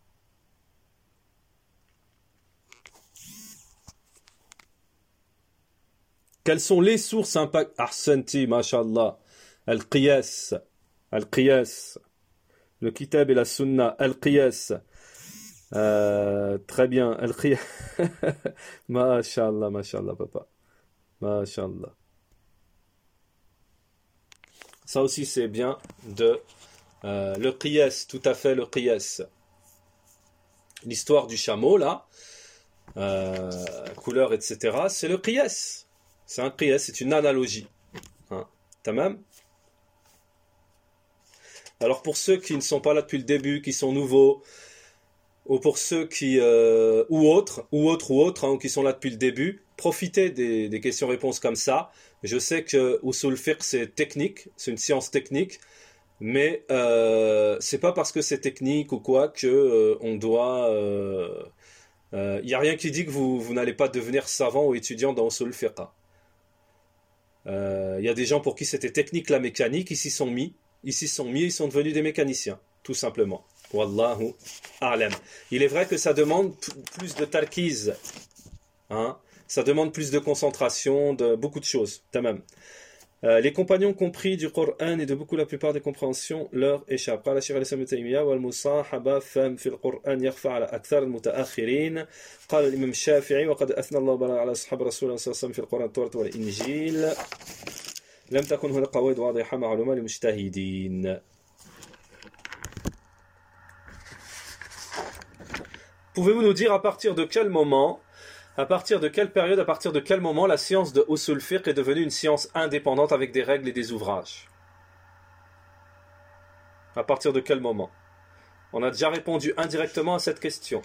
Quelles sont les sources impact Ahsanti, mashallah. Al-Qiyas, Al-Qiyas, le Kitab et la Sunna, Al-Qiyas. Euh, très bien. Al-Qiyas. Masha'Allah, Masha'Allah, papa. Masha'Allah. Ça aussi, c'est bien de euh, le Qiyas, tout à fait le Qiyas. L'histoire du chameau, là, euh, couleur, et cetera, c'est le Qiyas. C'est un Qiyas, c'est une analogie. Hein. Tamam. Alors, pour ceux qui ne sont pas là depuis le début, qui sont nouveaux, ou pour ceux qui euh, ou autres ou autres ou autres hein, ou qui sont là depuis le début, profitez des, des questions-réponses comme ça. Je sais que Usul Fiqh c'est technique, c'est une science technique, mais euh, c'est pas parce que c'est technique ou quoi que euh, on doit. Il euh, euh, y a rien qui dit que vous vous n'allez pas devenir savant ou étudiant dans Usul Fiqh. Il euh, y a des gens pour qui c'était technique la mécanique, ils s'y sont mis, ils s'y sont mis, ils sont devenus des mécaniciens, tout simplement. Wallahu a'lam. Il est vrai que ça demande plus de tarkiz, hein? Ça demande plus de concentration, de beaucoup de choses. Tamam. Euh, les compagnons compris du Coran et de beaucoup la plupart des compréhensions leur échappent. قال الشيخ الإسلام ابن تيمية والمصاحبة فهم في القرآن يخفى على أكثر المتأخرين. قال الإمام الشافعي وقد أثنى الله على أصحاب رسول الله صلى الله عليه وسلم في القرآن التوراة والإنجيل لم تكن هناك قواعد واضحة معلومة للمجتهدين. Pouvez-vous nous dire à partir de quel moment, à partir de quelle période, à partir de quel moment la science de Usul Fiqh est devenue une science indépendante avec des règles et des ouvrages? À partir de quel moment? On a déjà répondu indirectement à cette question.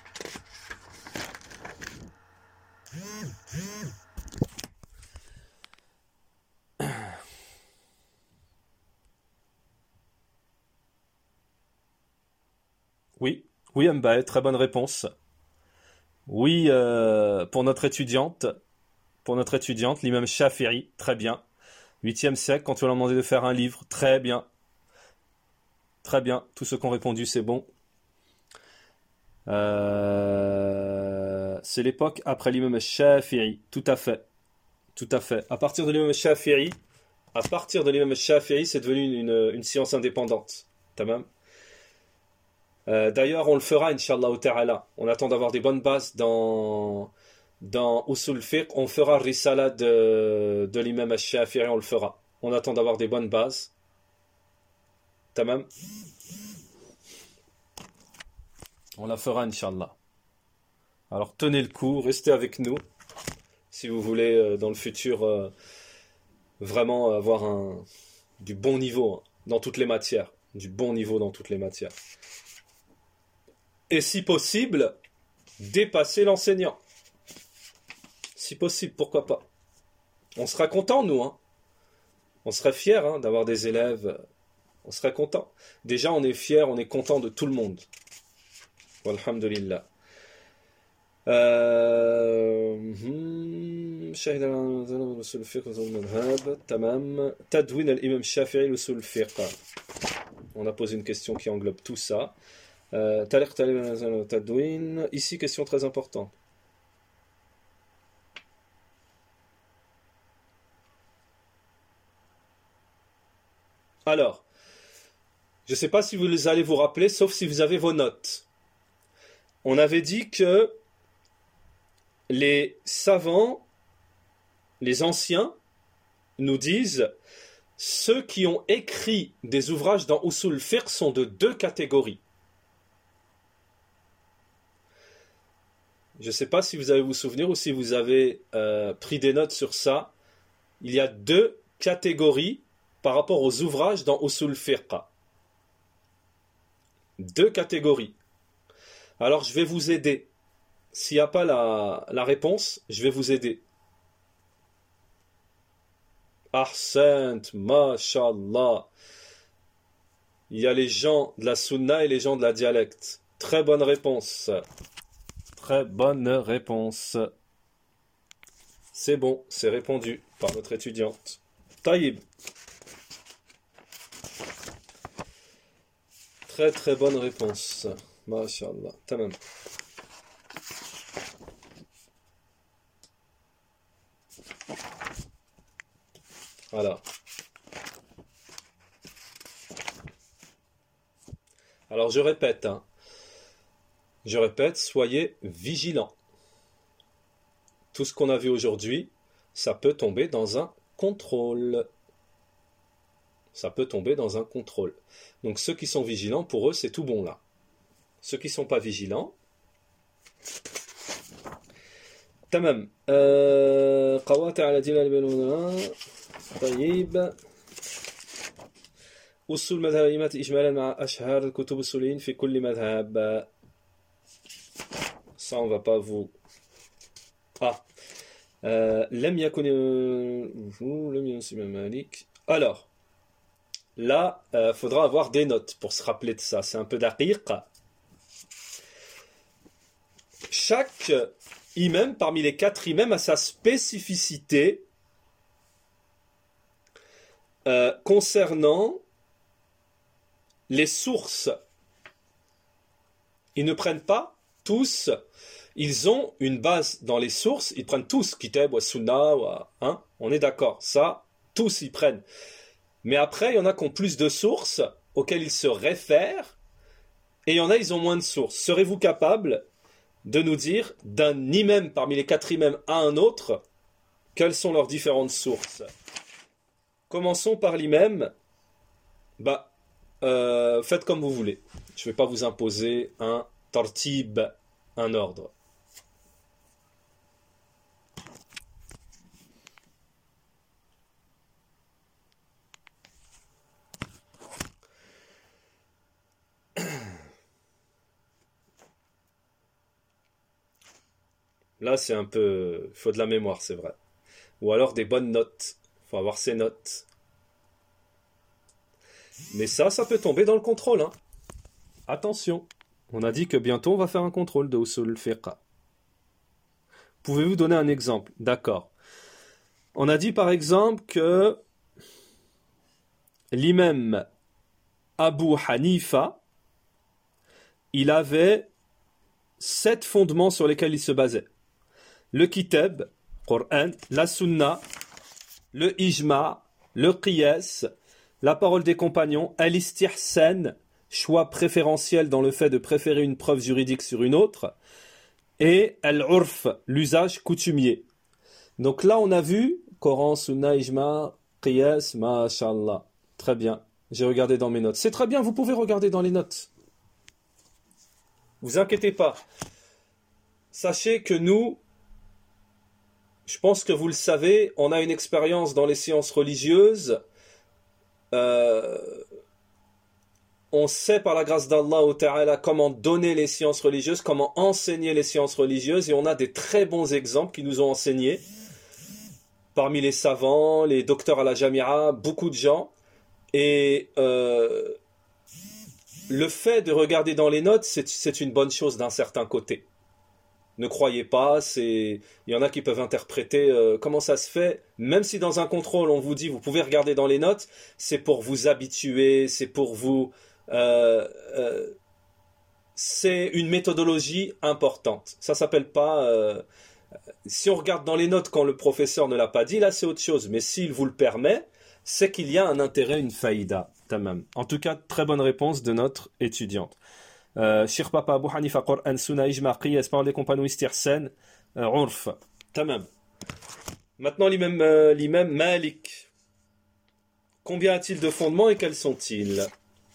Oui, oui Mbaye, très bonne réponse. Oui, euh, pour notre étudiante, pour notre étudiante, l'imam Shafi'i, très bien. Huitième siècle, quand on lui a demandé de faire un livre, très bien. Très bien, tous ceux qui ont répondu, c'est bon. Euh, c'est l'époque après l'imam Shafi'i, tout à fait. Tout à fait. À partir de l'imam Shafi'i, à partir de l'imam Shafi'i, c'est devenu une, une, une science indépendante. Tamam. Euh, D'ailleurs, on le fera, Inch'Allah ta'ala. On attend d'avoir des bonnes bases dans, dans Usul Fiqh. On fera Risala de, de l'imam al-Shafi'i, on le fera. On attend d'avoir des bonnes bases. Tamam. On la fera, Inch'Allah. Alors, tenez le coup, restez avec nous. Si vous voulez, euh, dans le futur, euh, vraiment avoir un, du bon niveau hein, dans toutes les matières. Du bon niveau dans toutes les matières. Et si possible, dépasser l'enseignant. Si possible, pourquoi pas. On sera content, nous. Hein. On serait fiers hein, d'avoir des élèves. On serait content. Déjà, on est fiers, on est content de tout le monde. Walhamdulillah. شهد الأصول الفقه والمذهب تمام تدوين الإمام الشافعي l'usul fiqh. On a posé une question qui englobe tout ça. تدوين. Ici, question très importante. Alors, je ne sais pas si vous allez vous rappeler, sauf si vous avez vos notes. On avait dit que les savants, les anciens, nous disent ceux qui ont écrit des ouvrages dans Usul Fiqh sont de deux catégories. Je ne sais pas si vous allez vous souvenir ou si vous avez euh, pris des notes sur ça. Il y a deux catégories par rapport aux ouvrages dans Usul Fiqh. Deux catégories. Alors je vais vous aider. S'il n'y a pas la, la réponse, je vais vous aider. Ahsant, mashallah. Il y a les gens de la sunna et les gens de la dialecte. Très bonne réponse. Très bonne réponse. C'est bon, c'est répondu par notre étudiante. Taïb. Très très bonne réponse. Mashallah. Tamam. Voilà. Alors je répète, hein. Je répète, soyez vigilants. Tout ce qu'on a vu aujourd'hui, ça peut tomber dans un contrôle. Ça peut tomber dans un contrôle. Donc ceux qui sont vigilants, pour eux, c'est tout bon là. Ceux qui ne sont pas vigilants, tamam. قواطع على دين البنون طيب أصول مذهب الإمامة إجمالا مع أشهر الكتب الأصوليين في كل مذهب. Ça on va pas vous. Ah. لم يكن لم ينسب مالك. Alors là, il euh, faudra avoir des notes pour se rappeler de ça. C'est un peu d'aqiq. Chaque imam, parmi les quatre imams, a sa spécificité euh, concernant les sources. Ils ne prennent pas tous, ils ont une base dans les sources, ils prennent tous, Kitab ou Sunnah, ou, hein, on est d'accord, ça, tous ils prennent. Mais après, il y en a qui ont plus de sources auxquelles ils se réfèrent, et il y en a, ils ont moins de sources. Serez-vous capable de nous dire, d'un imam parmi les quatre imams à un autre, quelles sont leurs différentes sources? Commençons par l'imam. Bah, euh, faites comme vous voulez. Je ne vais pas vous imposer un tartib, un ordre. Là, c'est un peu... Il faut de la mémoire, c'est vrai. Ou alors des bonnes notes. Il faut avoir ses notes. Mais ça, ça peut tomber dans le contrôle. Hein. Attention. On a dit que bientôt, on va faire un contrôle de Usul Fiqh. Pouvez-vous donner un exemple? D'accord. On a dit par exemple que l'imam Abu Hanifa, il avait sept fondements sur lesquels il se basait. Le kitab, Coran, la sunna, le ijma, le qiyas, la parole des compagnons, al-istihsan, choix préférentiel dans le fait de préférer une preuve juridique sur une autre, et al-urf, l'usage coutumier. Donc là, on a vu Coran, sunna, ijma, qiyas, masha'Allah. Très bien, j'ai regardé dans mes notes. C'est très bien, vous pouvez regarder dans les notes. Vous inquiétez pas. Sachez que nous, je pense que vous le savez, on a une expérience dans les sciences religieuses. Euh, on sait par la grâce d'Allah Ta'ala comment donner les sciences religieuses, comment enseigner les sciences religieuses, et on a des très bons exemples qui nous ont enseignés. Parmi les savants, les docteurs à la Jamia, beaucoup de gens. Et euh, le fait de regarder dans les notes, c'est, c'est une bonne chose d'un certain côté. Ne croyez pas, c'est... il y en a qui peuvent interpréter euh, comment ça se fait. Même si dans un contrôle, on vous dit, vous pouvez regarder dans les notes, c'est pour vous habituer, c'est pour vous... Euh, euh, c'est une méthodologie importante. Ça ne s'appelle pas... Euh, si on regarde dans les notes quand le professeur ne l'a pas dit, là c'est autre chose. Mais s'il vous le permet, c'est qu'il y a un intérêt, une faïda. Tamam. En tout cas, très bonne réponse de notre étudiante. Euh, Shir Papa, Abu Hanifa, Qur'an, Sunna, Ijma, Qiyas, parole des compagnons, Istihsan, euh, Urf. Tamam. Maintenant, l'imam, euh, l'imam Malik. Combien a-t-il de fondements et quels sont-ils?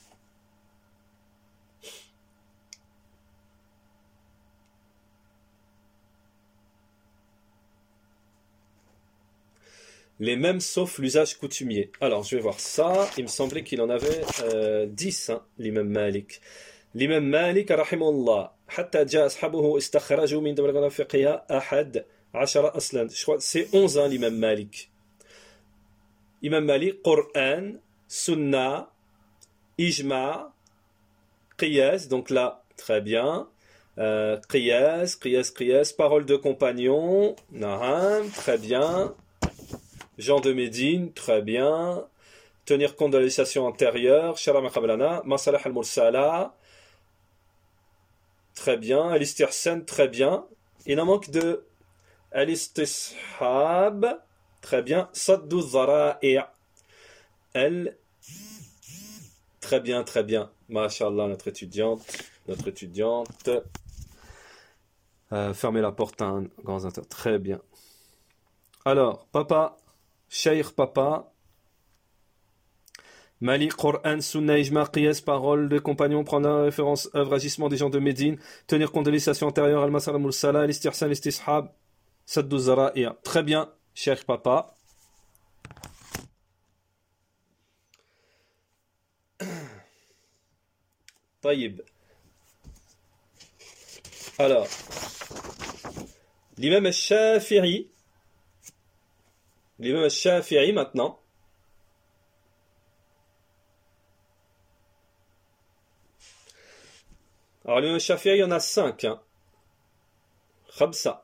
Les mêmes sauf l'usage coutumier. Alors, je vais voir ça. Il me semblait qu'il en avait euh, dix, hein, l'imam Malik. L'imam Malik, rahimahullah, حتى جاء أصحابه استخرجوا من دولة الفقهية أحد عشر أصلا. Je crois c'est onze, hein, l'imam Malik. Imam Malik, Coran, Sunna, Ijma, Qiyas, donc là, très bien. Euh, Qiyas, Qiyas, Qiyas, parole de compagnon, Naham, très bien. Jean de Médine, très bien. Tenir compte de la législation antérieure, Shara Maqablana, Masalah al-Mursala, très bien. Al-Istihsan, très bien. Il en manque de Al-Istishab, très bien. Saddu Zara'i', elle, très bien, très bien. Masha'Allah, notre étudiante, notre étudiante. Euh, fermez la porte à un grand inter. Très bien. Alors, papa, Cheikh papa, Mali, Coran, Sunna, Ijma, Qiyas, parole des compagnons, prendre la référence, œuvre, agissement des gens de Médine, tenir compte de législation antérieure, Al-Masal, Al-Mursala, Al-Istirsan, Al-Istishab, Saddu Zara'iya. Très bien, Cheikh papa. Taïb. Alors, l'imam al-Shafi'i, l'imam al-Shafi'i maintenant, alors l'imam al-Shafi'i, il y en a cinq, hein. Khamsa.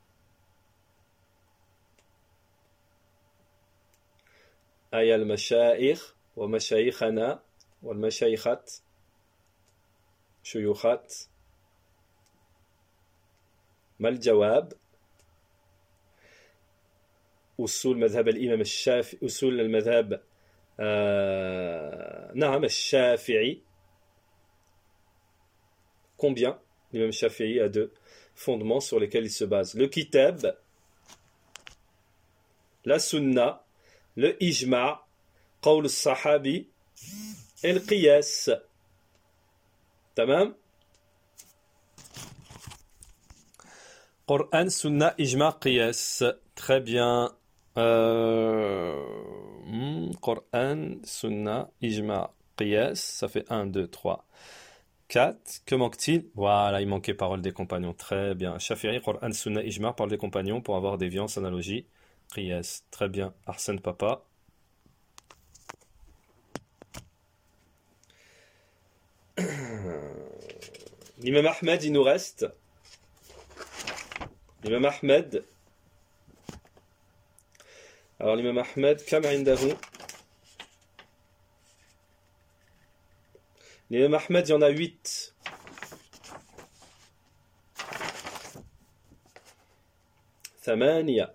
Aya al-Mashaykh, wa Mashaykhana, wa al-Mashaykhat, Shuyukhat, ما الجواب أصول مذهب الإمام الشافعي أصول المذهب آه... نعم الشافعي combien l'imam Shafi'i a de fondements sur lesquels il se base le kitab la sunna le ijma' qawl al-sahabi et le qiyas tamam Coran, Sunna, Ijma, Qiyas. Très bien. Euh... Hmm, Coran, Sunna, Ijma, Qiyas. Ça fait un, deux, trois, quatre. Que manque-t-il? Voilà, il manquait parole des compagnons. Très bien. Shafi'i, Coran, Sunna, Ijma, parole des compagnons pour avoir déviance, analogie, Qiyas. Très bien. Arsène Papa. L'imam Ahmed, il nous reste. L'imam Ahmed. Alors l'imam Ahmed, كم عنده L'imam Ahmed, il y en a huit. ثمانية.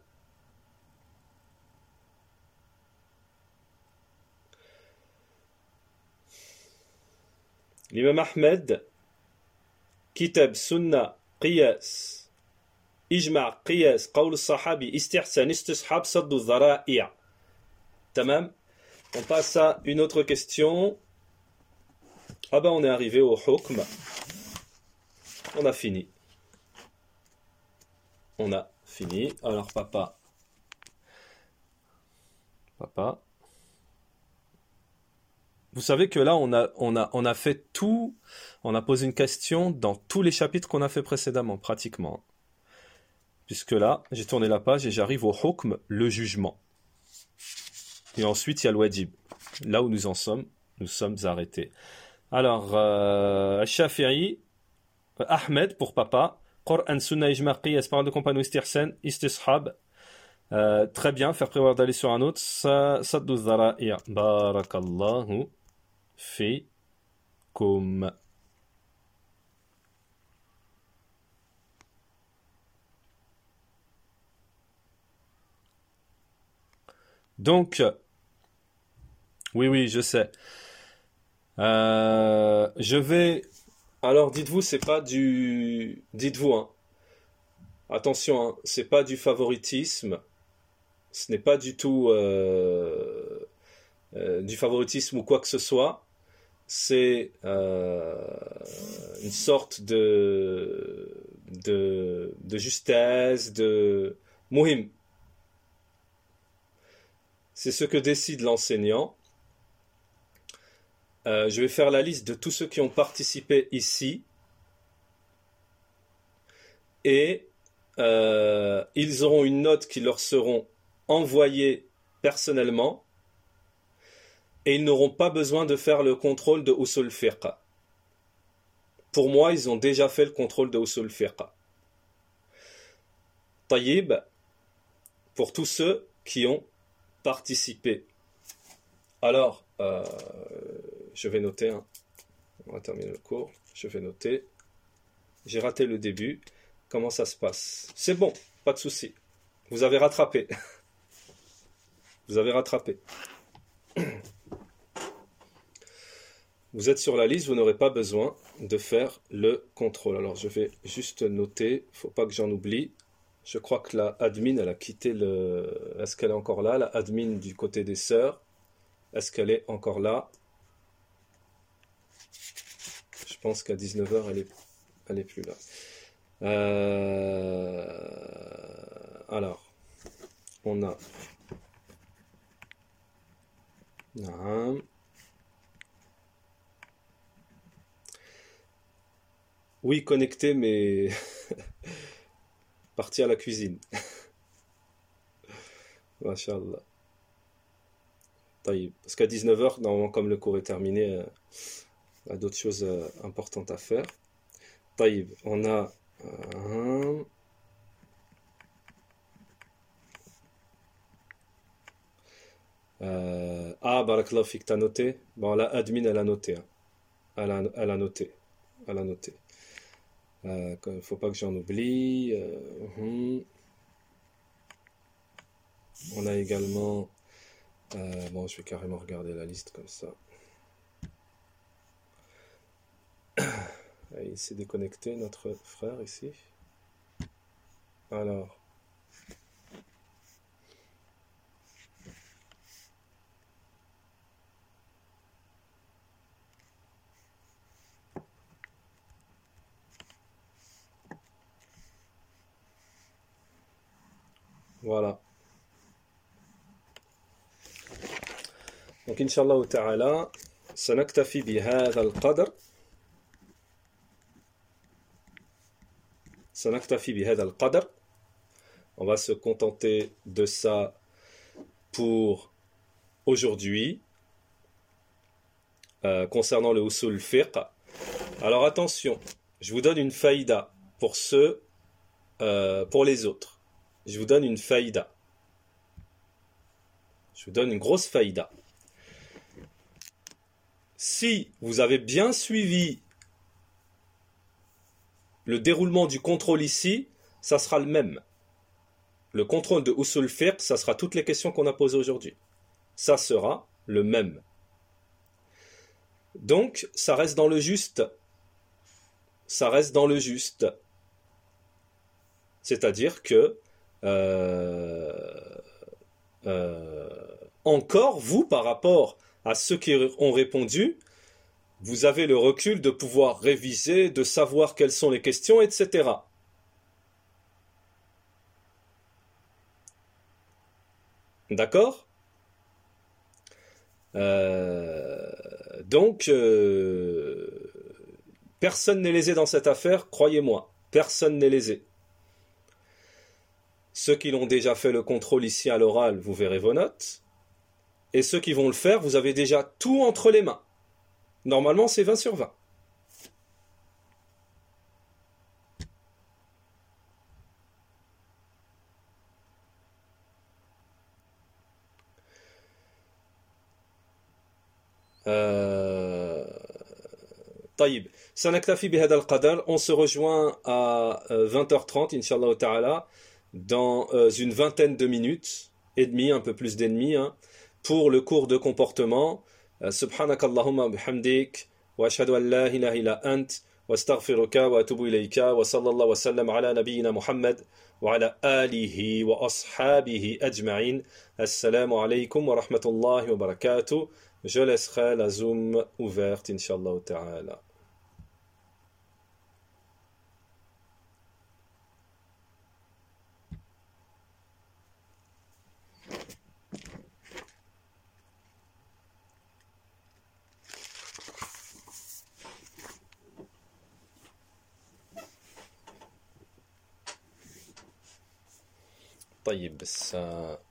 L'imam Ahmed, Kitab, Sunna, Qiyas. إجماع قياس قول الصحابي استحسان استصحاب صد الذرائع تمام. On passe à une autre question. Ah ben on est arrivé au hukm. On a fini. On a fini. Alors papa. Papa. Vous savez que là on a, on a, on a fait tout. On a posé une question dans tous les chapitres qu'on a fait précédemment, pratiquement. Puisque là, j'ai tourné la page et j'arrive au hukm, le jugement. Et ensuite, il y a le wajib. Là où nous en sommes, nous sommes arrêtés. Alors, euh, Shafi'i, Ahmed pour papa, Qur'an, Sunna, Ijma, Qiyas, parole de compagnon, Istihsan, Istishab. Euh, très bien, faire prévoir d'aller sur un autre. Saddu Dhara'iya. Barakallahu fikum. Donc, oui, oui, je sais. Euh, je vais. Alors, dites-vous, c'est pas du. Dites-vous, hein. Attention, hein, c'est pas du favoritisme. Ce n'est pas du tout euh, euh, du favoritisme ou quoi que ce soit. C'est euh, une sorte de de de justesse, de muhim. C'est ce que décide l'enseignant. Euh, je vais faire la liste de tous ceux qui ont participé ici. Et euh, ils auront une note qui leur seront envoyées personnellement. Et ils n'auront pas besoin de faire le contrôle de Usul Fiqh. Pour moi, ils ont déjà fait le contrôle de Usul Fiqh. Taïb, pour tous ceux qui ont participer. Alors, euh, je vais noter. Hein. On va terminer le cours. Je vais noter. J'ai raté le début. Comment ça se passe? C'est bon, pas de souci. Vous avez rattrapé. Vous avez rattrapé. vous êtes sur la liste, vous n'aurez pas besoin de faire le contrôle. Alors je vais juste noter, il ne faut pas que j'en oublie. Je crois que la admin, elle a quitté le... Est-ce qu'elle est encore là, la admin du côté des sœurs? Est-ce qu'elle est encore là? Je pense qu'à dix-neuf heures, elle est, elle est plus là. Euh... Alors, on a... Naam. Oui, connecté, mais parti à la cuisine. Masha'Allah. Taïb. Parce qu'à dix-neuf heures, normalement, comme le cours est terminé, euh, il y a d'autres choses euh, importantes à faire. Taïb, on a... euh, euh, ah, Barakallahu fik, t'as noté? Bon, la admin, elle a noté. Hein. Elle a, elle a noté. Elle a noté. Il euh, faut pas que j'en oublie. Euh, hum. On a également... Euh, bon, je vais carrément regarder la liste comme ça. Il s'est déconnecté, notre frère, ici. Alors... Voilà. Donc, Inch'Allah ta'ala, سنكتفي بهذا القدر. سنكتفي بهذا القدر. On va se contenter de ça pour aujourd'hui. Euh, concernant le usul fiqh. Alors attention, je vous donne une faïda pour ceux, euh, pour les autres. Je vous donne une faïda. Je vous donne une grosse faïda. Si vous avez bien suivi le déroulement du contrôle ici, ça sera le même. Le contrôle de usul fiqh, ça sera toutes les questions qu'on a posées aujourd'hui. Ça sera le même. Donc, ça reste dans le juste. Ça reste dans le juste. C'est-à-dire que euh, euh, encore, vous, par rapport à ceux qui ont répondu, vous avez le recul de pouvoir réviser, de savoir quelles sont les questions, et cetera. D'accord ? euh, Donc, euh, personne n'est lésé dans cette affaire, croyez-moi. Personne n'est lésé. Ceux qui l'ont déjà fait le contrôle ici à l'oral, vous verrez vos notes. Et ceux qui vont le faire, vous avez déjà tout entre les mains. Normalement, c'est vingt sur vingt. Euh... طيب سنكتفي بهذا القدر. On se rejoint à vingt heures trente Inch'Allah ta'ala dans euh, une vingtaine de minutes et demie, un peu plus d'ennemis, hein, pour le cours de comportement. euh, Subhanakallahumma bihamdik wa ashhadu an la ilaha illa ant wa astaghfiruka wa atubu ilayka wa sallallahu wa sallam ala nabiyyina Muhammad wa ala alihi wa ashabihi ajma'in. Assalamu alaykum wa rahmatullahi wa barakatuh. Je laisserai la Zoom ouverte, Inch'Allah ta'ala. طيب بس